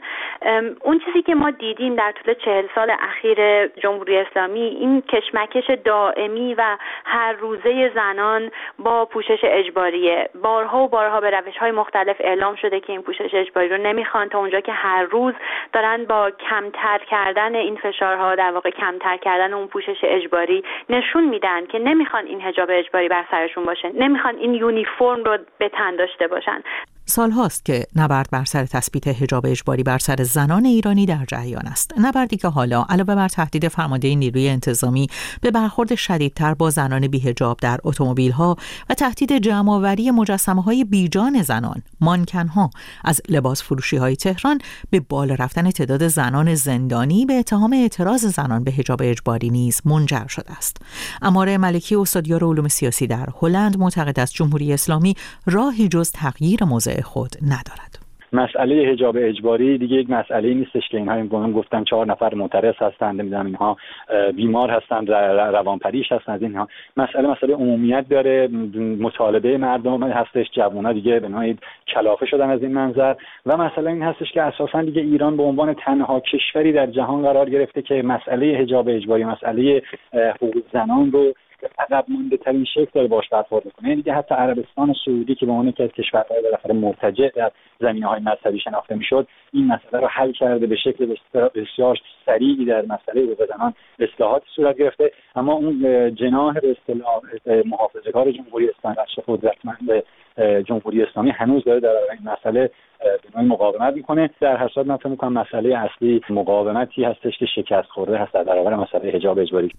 اون چیزی که ما دیدیم در طول 40 سال اخیر جمهوری اسلامی این کشمکش دائمی و هر روزه زنان با پوشش اجباریه. بارها و بارها به روش‌های مختلف اعلام شده که این پوشش اجباری رو نمیخوان، تا اونجا که هر روز دارن با کمتر کردن این فشارها، در واقع کمتر کردن اون پوشش اجباری، نشون میدن که نمیخوان این حجاب اجباری بر سرشون باشه، نمیخوان این یونیفرم رو به تن داشته باشن. سال هاست که نبرد بر سر تثبیت حجاب اجباری بر سر زنان ایرانی در جریان است. نبردی که حالا علاوه بر تهدید فرمانده نیروی انتظامی به برخورد شدیدتر با زنان بی‌حجاب در اتومبیل‌ها و تهدید جمع‌آوری مجسمه‌های بیجان زنان، مانکن‌ها از لباس فروشی‌های تهران، به بالا رفتن تعداد زنان زندانی به اتهام اعتراض زنان به حجاب اجباری نیز منجر شده است. اماره ملکی، استادیار علوم سیاسی در هلند، معتقد است جمهوری اسلامی راهی جز تغییر موضع خود ندارد. مسئله حجاب اجباری دیگه یک مسئله نیستش که اینها گفتن 4 نفر معترض هستند، نمیدونم اینها بیمار هستند، روانپریش هستند. از اینها مسئله عمومیت داره، مطالبه مردم هستش، جوونا دیگه به نوعی کلافه شدن از این منظر و مسئله این هستش که اساسا دیگه ایران به عنوان تنها کشوری در جهان قرار گرفته که مسئله حجاب اجباری، مسئله حقوق زنان رو عقب مونده ترین شکل داره باش برخورد میکنه. دیگه حتی عربستان سعودی که به عنوان یکی از کشورهای بالاخره مرتجع در زمینه‌های مذهبی شناخته میشد، این مسئله رو حل کرده، به شکل بسیار سریعی در مسئله حقوق زنان اصلاحات صورت گرفته. اما اون جناح به اصطلاح محافظه‌کار جمهوری اسلامی، بخش قدرتمند جمهوری اسلامی هنوز داره در این مسئله به نوعی مقاومت میکنه. در هر صورت من فکر می‌کنم مسئله اصلی مقاومتی هستش که شکست خورده هست در برابر مسئله حجاب اجباری.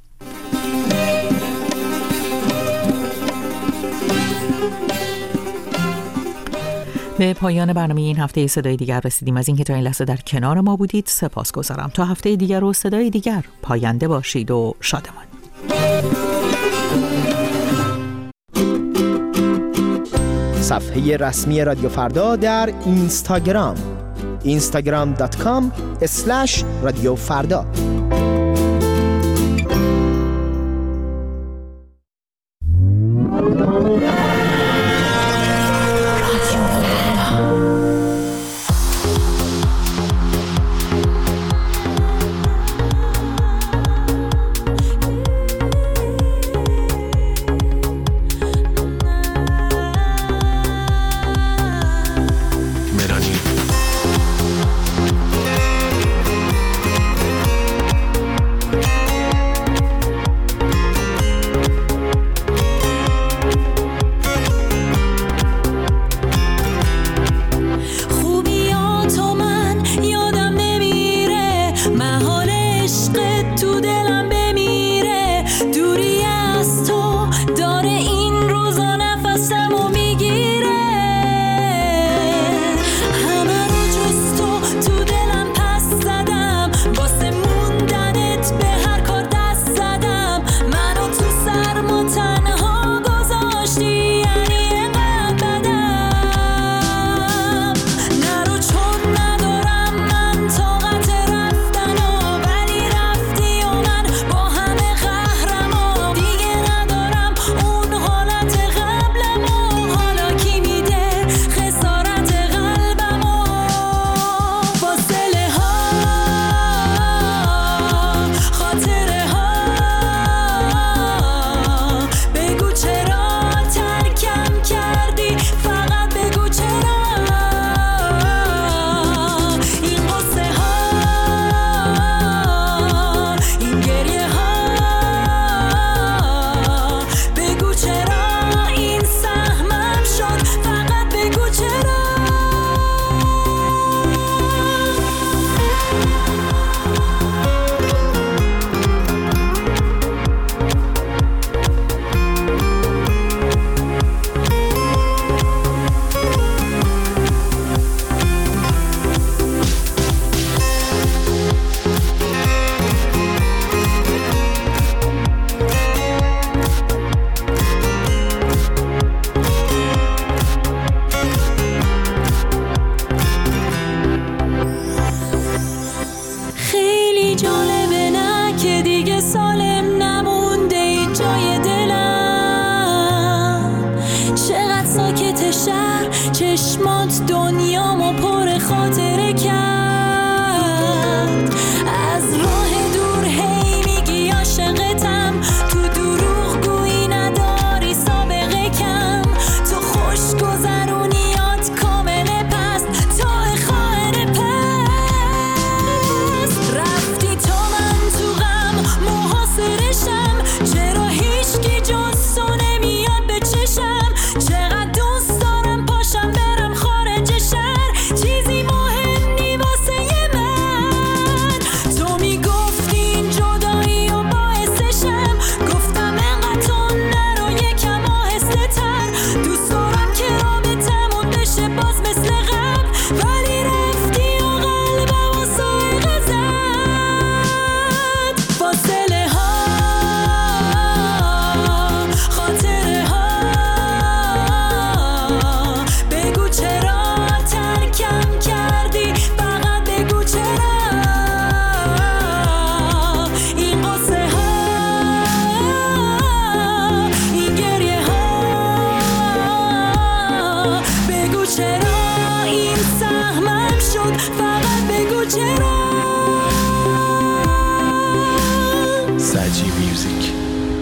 به پایان برنامه این هفته صدای دیگر رسیدیم. از اینکه تا این لحظه در کنار ما بودید سپاسگزارم. تا هفته دیگر و صدای دیگر پاینده باشید و شادمان. صفحه رسمی رادیو فردا در اینستاگرام instagram.com/رادیو فردا. سجی میوزیک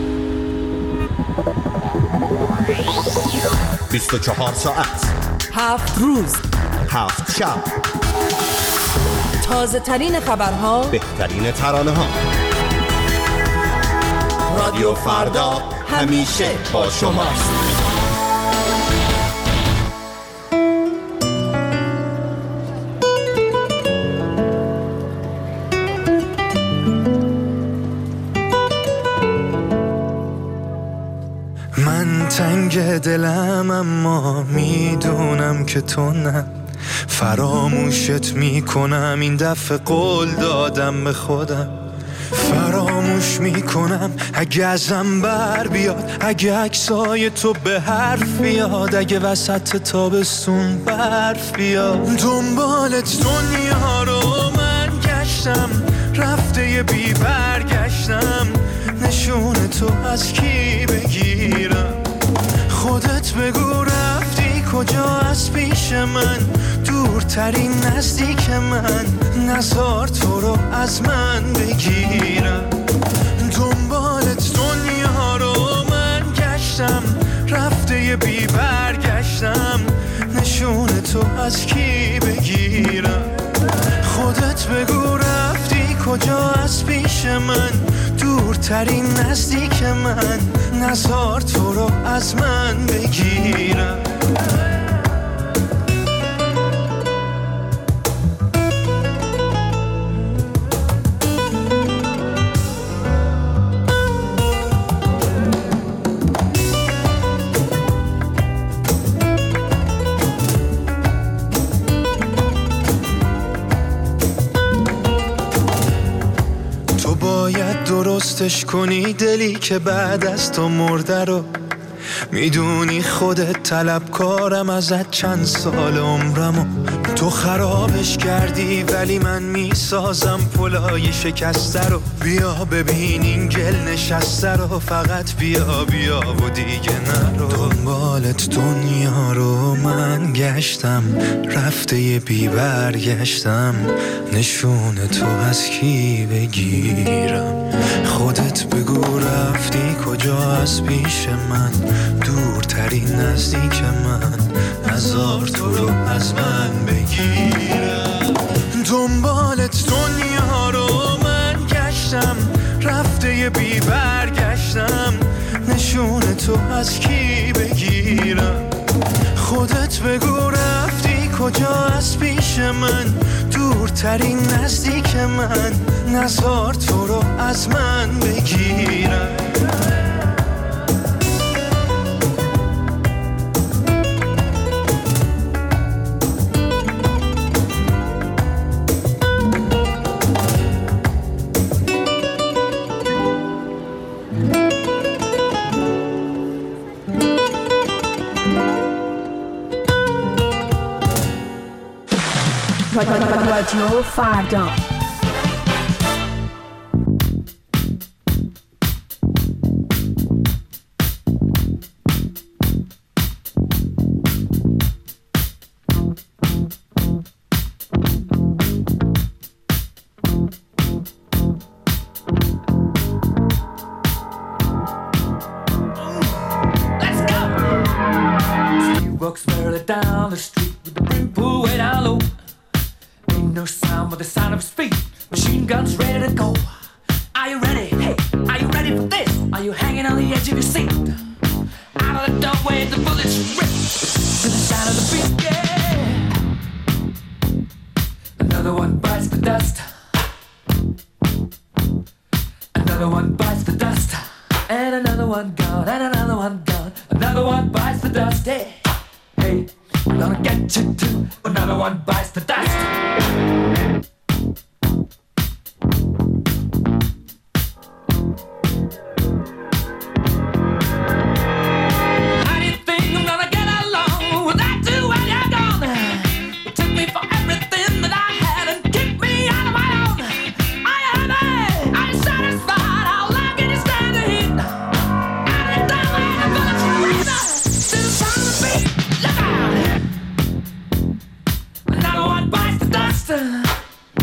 24 ساعت 7 روز 7 شب، تازه ترین خبرها، بهترین ترانه ها. رادیو فردا همیشه با شماست. من تنگ دلم اما میدونم که تو نه، فراموشت میکنم این دفعه قول دادم به خودم، فراموش میکنم اگه ازم بر بیاد، اگه عکسای تو به حرف بیاد، اگه وسط تابستون برف بیاد. دنبالت دنیا رو من گشتم، رفته یه بی برگشتم، نشون تو از کی بگیرم؟ خودت بگو رفتی کجا از پیش من، دورترین نزدیک من، نزار تو رو از من بگیرم. دنبالت دنیا رو من گشتم، رفته یه بی برگشتم، نشون تو از کی بگیرم؟ خودت بگو رفتی کجا از پیش من، دورترین نزدیک من، نزار تو رو از من بگیرم. درستش کنی دلی که بعد از تو مرده رو، میدونی خودت طلبکارم ازت چند سال عمرمو، تو خرابش کردی ولی من میسازم پلای شکسته رو. بیا ببین این گل نشسته رو، فقط بیا بیا و دیگه نرو. دنبالت دنیا رو من گشتم، رفته یه بی برگشتم، نشون تو از کی بگیرم؟ خودت بگو رفتی کجا از پیش من، دورترین نزدیک من، نزار تو رو از من بگیرم. دنبالت دنیا رو من گشتم، رفته یه بی برگشتم، نشون تو از کی بگیرم؟ خودت بگو رفتی کجا از پیش من، دورترین نزدیک من، نزار تو رو از من بگیرم. رادیو فردا. Walks further down the street with the brim pulled way down low. Ain't no sound but the sound of his feet. Machine guns ready to go. Are you ready? Hey, are you ready for this? Are you hanging on the edge of your seat? Out of the doorway the bullets rip to the sound of the beat. Yeah. Another one bites the dust. Another one bites the dust. And another one gone. And another one gone. Another one bites the dust. Hey. Hey, I'm gonna get you too. Another one bites the dust. How do you think I'm gonna get along without you when you're gone? You took me for everything that I had and kicked me out of my own. Are you happy? Are you satisfied? How long can you stand the heat? Out of the doorway, I'm gonna surrender to the sound of the beat. Look out! Another one bites the dust.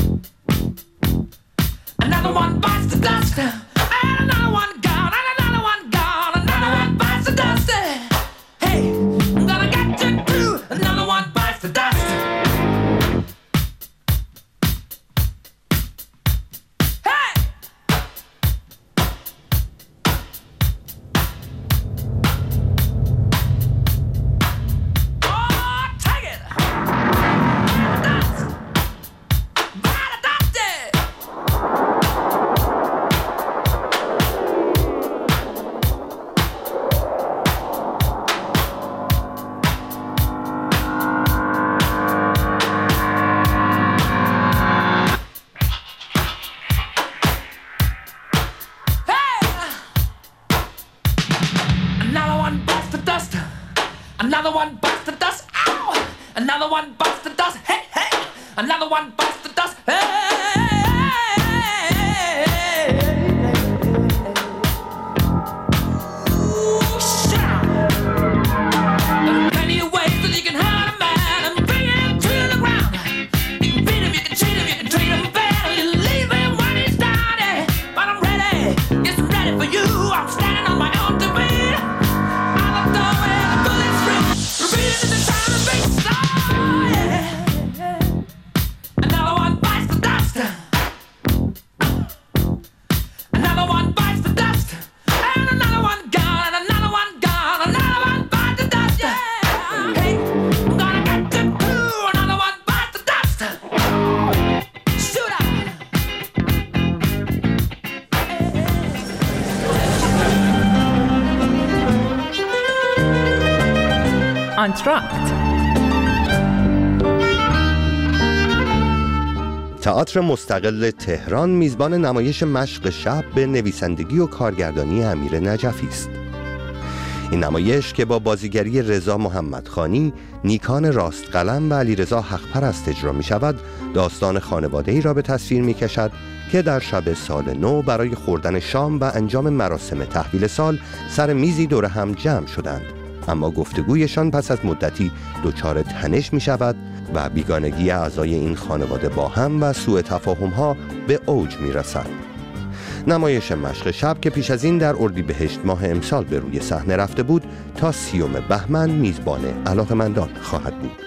Another one bites the dust. Another one bites the dust. Ow! Another one bites the dust. Hey, hey! Another one bites the dust. Hey! آنتراکت. تئاتر مستقل تهران میزبان نمایش مشق شب به نویسندگی و کارگردانی امیر نجفی است. این نمایش که با بازیگری رضا محمدخانی، نیکان راستقلم و علیرضا حقپرست اجرا می شود، داستان خانواده‌ای را به تصویر می کشد که در شب سال نو برای خوردن شام و انجام مراسم تحویل سال سر میزی دور هم جمع شدند، اما گفتگویشان پس از مدتی دچار تنش می شود و بیگانگی اعضای این خانواده با هم و سوء تفاهم‌ها به اوج می رسد. نمایش مشق شب که پیش از این در اردیبهشت ماه امسال به روی صحنه رفته بود، تا 30 بهمن میزبان علاقه‌مندان خواهد بود.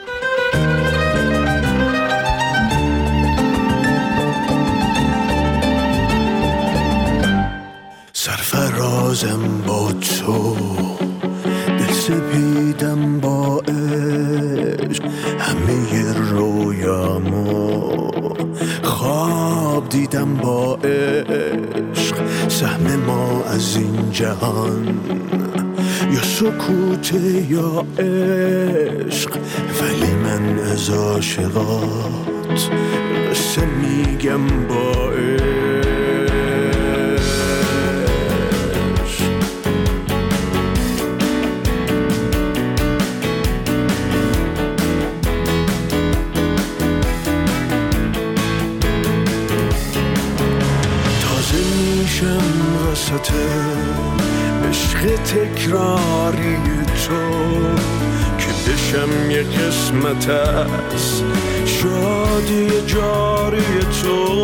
سرفرازم با تو، دل سپیدم با عشق، همه رویامو خواب دیدم با عشق. سهم ما از این جهان یا سکوت یا عشق، ولی من از عاشقات قصه میگم با عشق. وسط عشق تکراری تو که بشم یه قسمت از شادی جاری تو.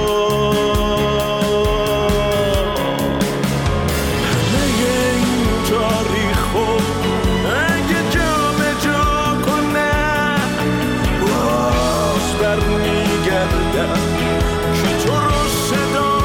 همه این تاریخو اگه جا به جا کنه، باز برمیگردم که تو رو صدا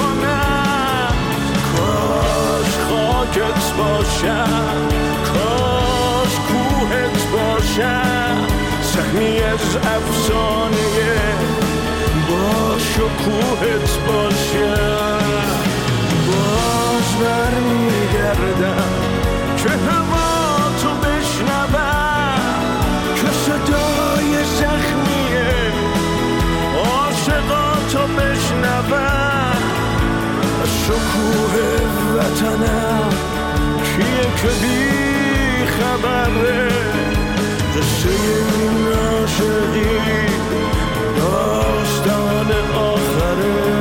خاکت باشم، کاش کوهت باشم، سهمی از افسانه باش و کوهت باشم. باز برمیگردم که هوا تو بشنوم، که صدای زخمیه عاشقاتو بشنوم. شکوه وطنم کیه که بی خبره، قصه این عاشقی داستان آخره.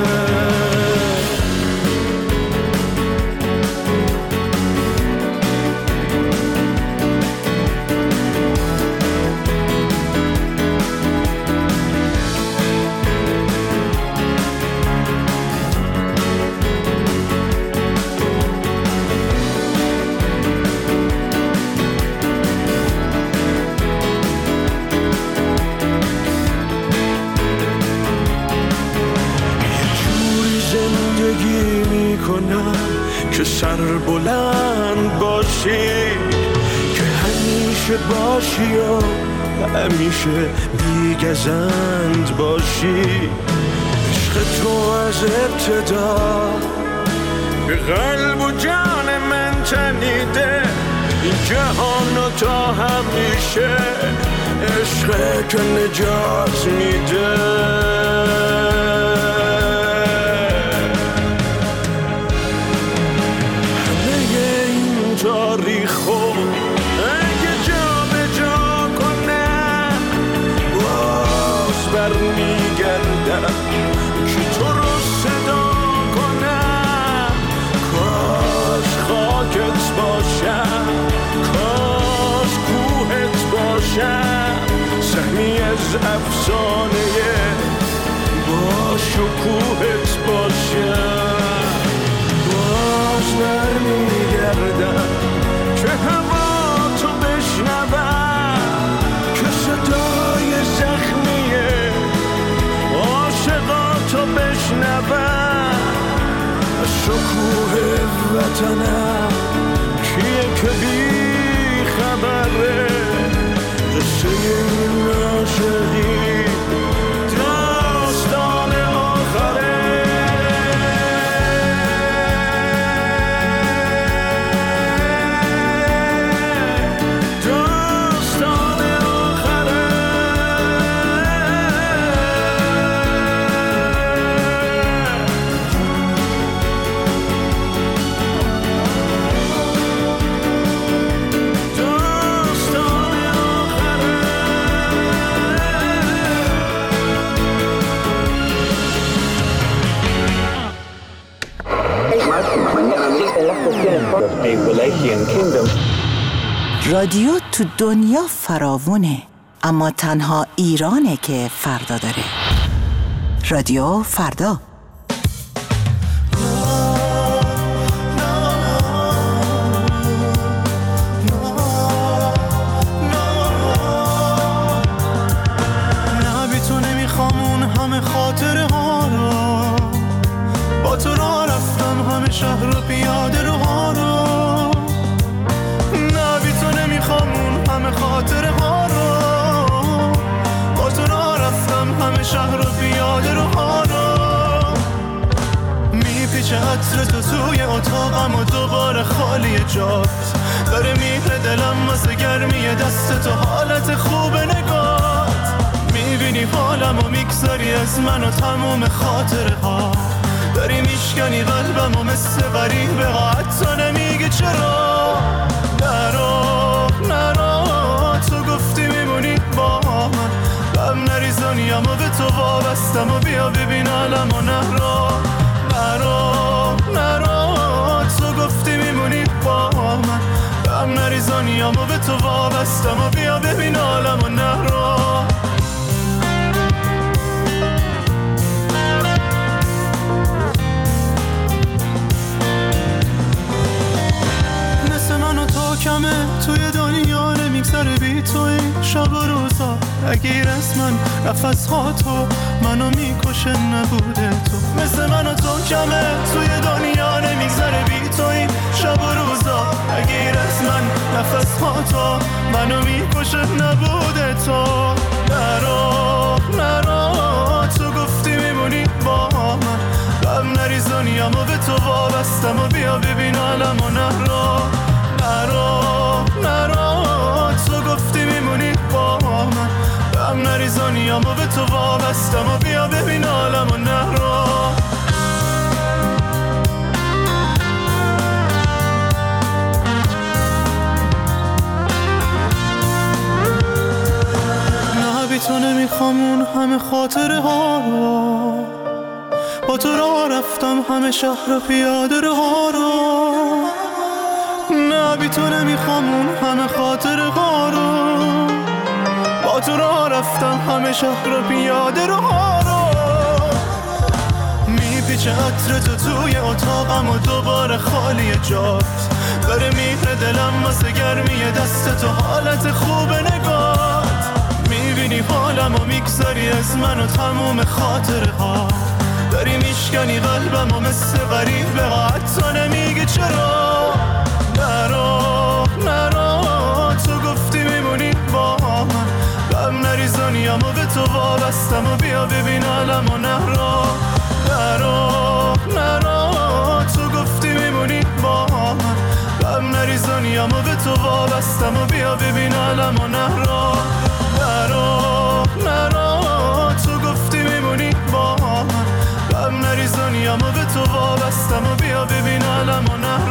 که سر بلند باشی، که همیشه باشی و همیشه بیگزند باشی. عشق تو از ابتدا به قلب و جان من تنیده، این جهان تا همیشه عشق که نجات میده. تاریخو اگه جا به جا کنم باز برمیگردم که تو رو صدا کنم. کاش خاکت باشم، کاش کوهت باشم، سهمی از افسانه با شکوهت باشم. باز برمیگردم که هوا تو بشنوم، که صدای زخمیه عاشقاتو بشنوم. از شکوه وطنم کیه که بی خبره، قصه این عاشقی داستان آخره. داستان آخره. رادیو تو دنیا فراوونه، اما تنها ایرانه که فردا داره. رادیو فردا. نه بی تو نمیخوام اون همه خاطره ها رو، با تو را رفتم همه شهر و پیاده رو ها رو. نه بی تو نمیخوام اون همه خاطره ها رو، با تو را رفتم همه شهر و پیاده رو ها رو. میپیچه عطر تو توی اتاقم و دوباره خالی جات، داره میره دلم واسه گرمی دست تو، حالت خوب نگات. میبینی حالم و میگذاری از من و تموم خاطره ها، داری میشکنی قلبم و مثل غریبه ها، حتی نمیگی چرا. نرو نرو تو گفتی میمونی با من، غم نریزانیم و به تو وابستم و بیا ببین عالم و نرو. نرو نرو تو گفتی میمونی با من، غم نریزانیم و به تو وابستم و بیا ببین عالم و نرو. کمه توی دنیا نمیگذره بی توی شب و روزا، اگه از من نفس ها تو منو میکشه نبوده تو. مثل من و تو کمه توی دنیا نمیگذره بی توی شب و روزا، اگه از من نفس ها تو منو میکشه نبوده تو. نرو نرو تو گفتی میمونی با من، غم نریزانیم و به تو وابستم و بیا ببین عالم و نرو. نرو نرو تو گفتی میمونی با من، غم نریزانیم و به تو وابستم و بیا ببین عالم و نرو. نه بی تو نمیخوام اون همه خاطره ها رو، با تو راه رفتم همه شهر و پیاده رو ها رو. نه بی تو نمیخوام اون همه خاطره ها رو، با تو راه رفتم همه شهر و پیاده رو ها رو. میپیچه عطر تو توی اتاقم و دوباره خالی جات، داره میره دلم واسه گرمی دست تو، حالت خوب نگات. میبینی حالم و میگذاری از من و تموم خاطره ها، داری میشکنی قلبم و مثل غریبه ها، حتی نمیگی چرا. نرو نرو تو گفتی میمونی با من، غم نریزانیم و به تو وابستم و بیا ببین عالم و نرو. نرو نرو تو گفتی میمونی با من، غم نریزانیم و به تو وابستم و بیا ببین عالم و نرو. نرو نرو تو گفتی میمونی با من، غم نریزانیم و به تو وابستم و بیا ببین عالم و نرو.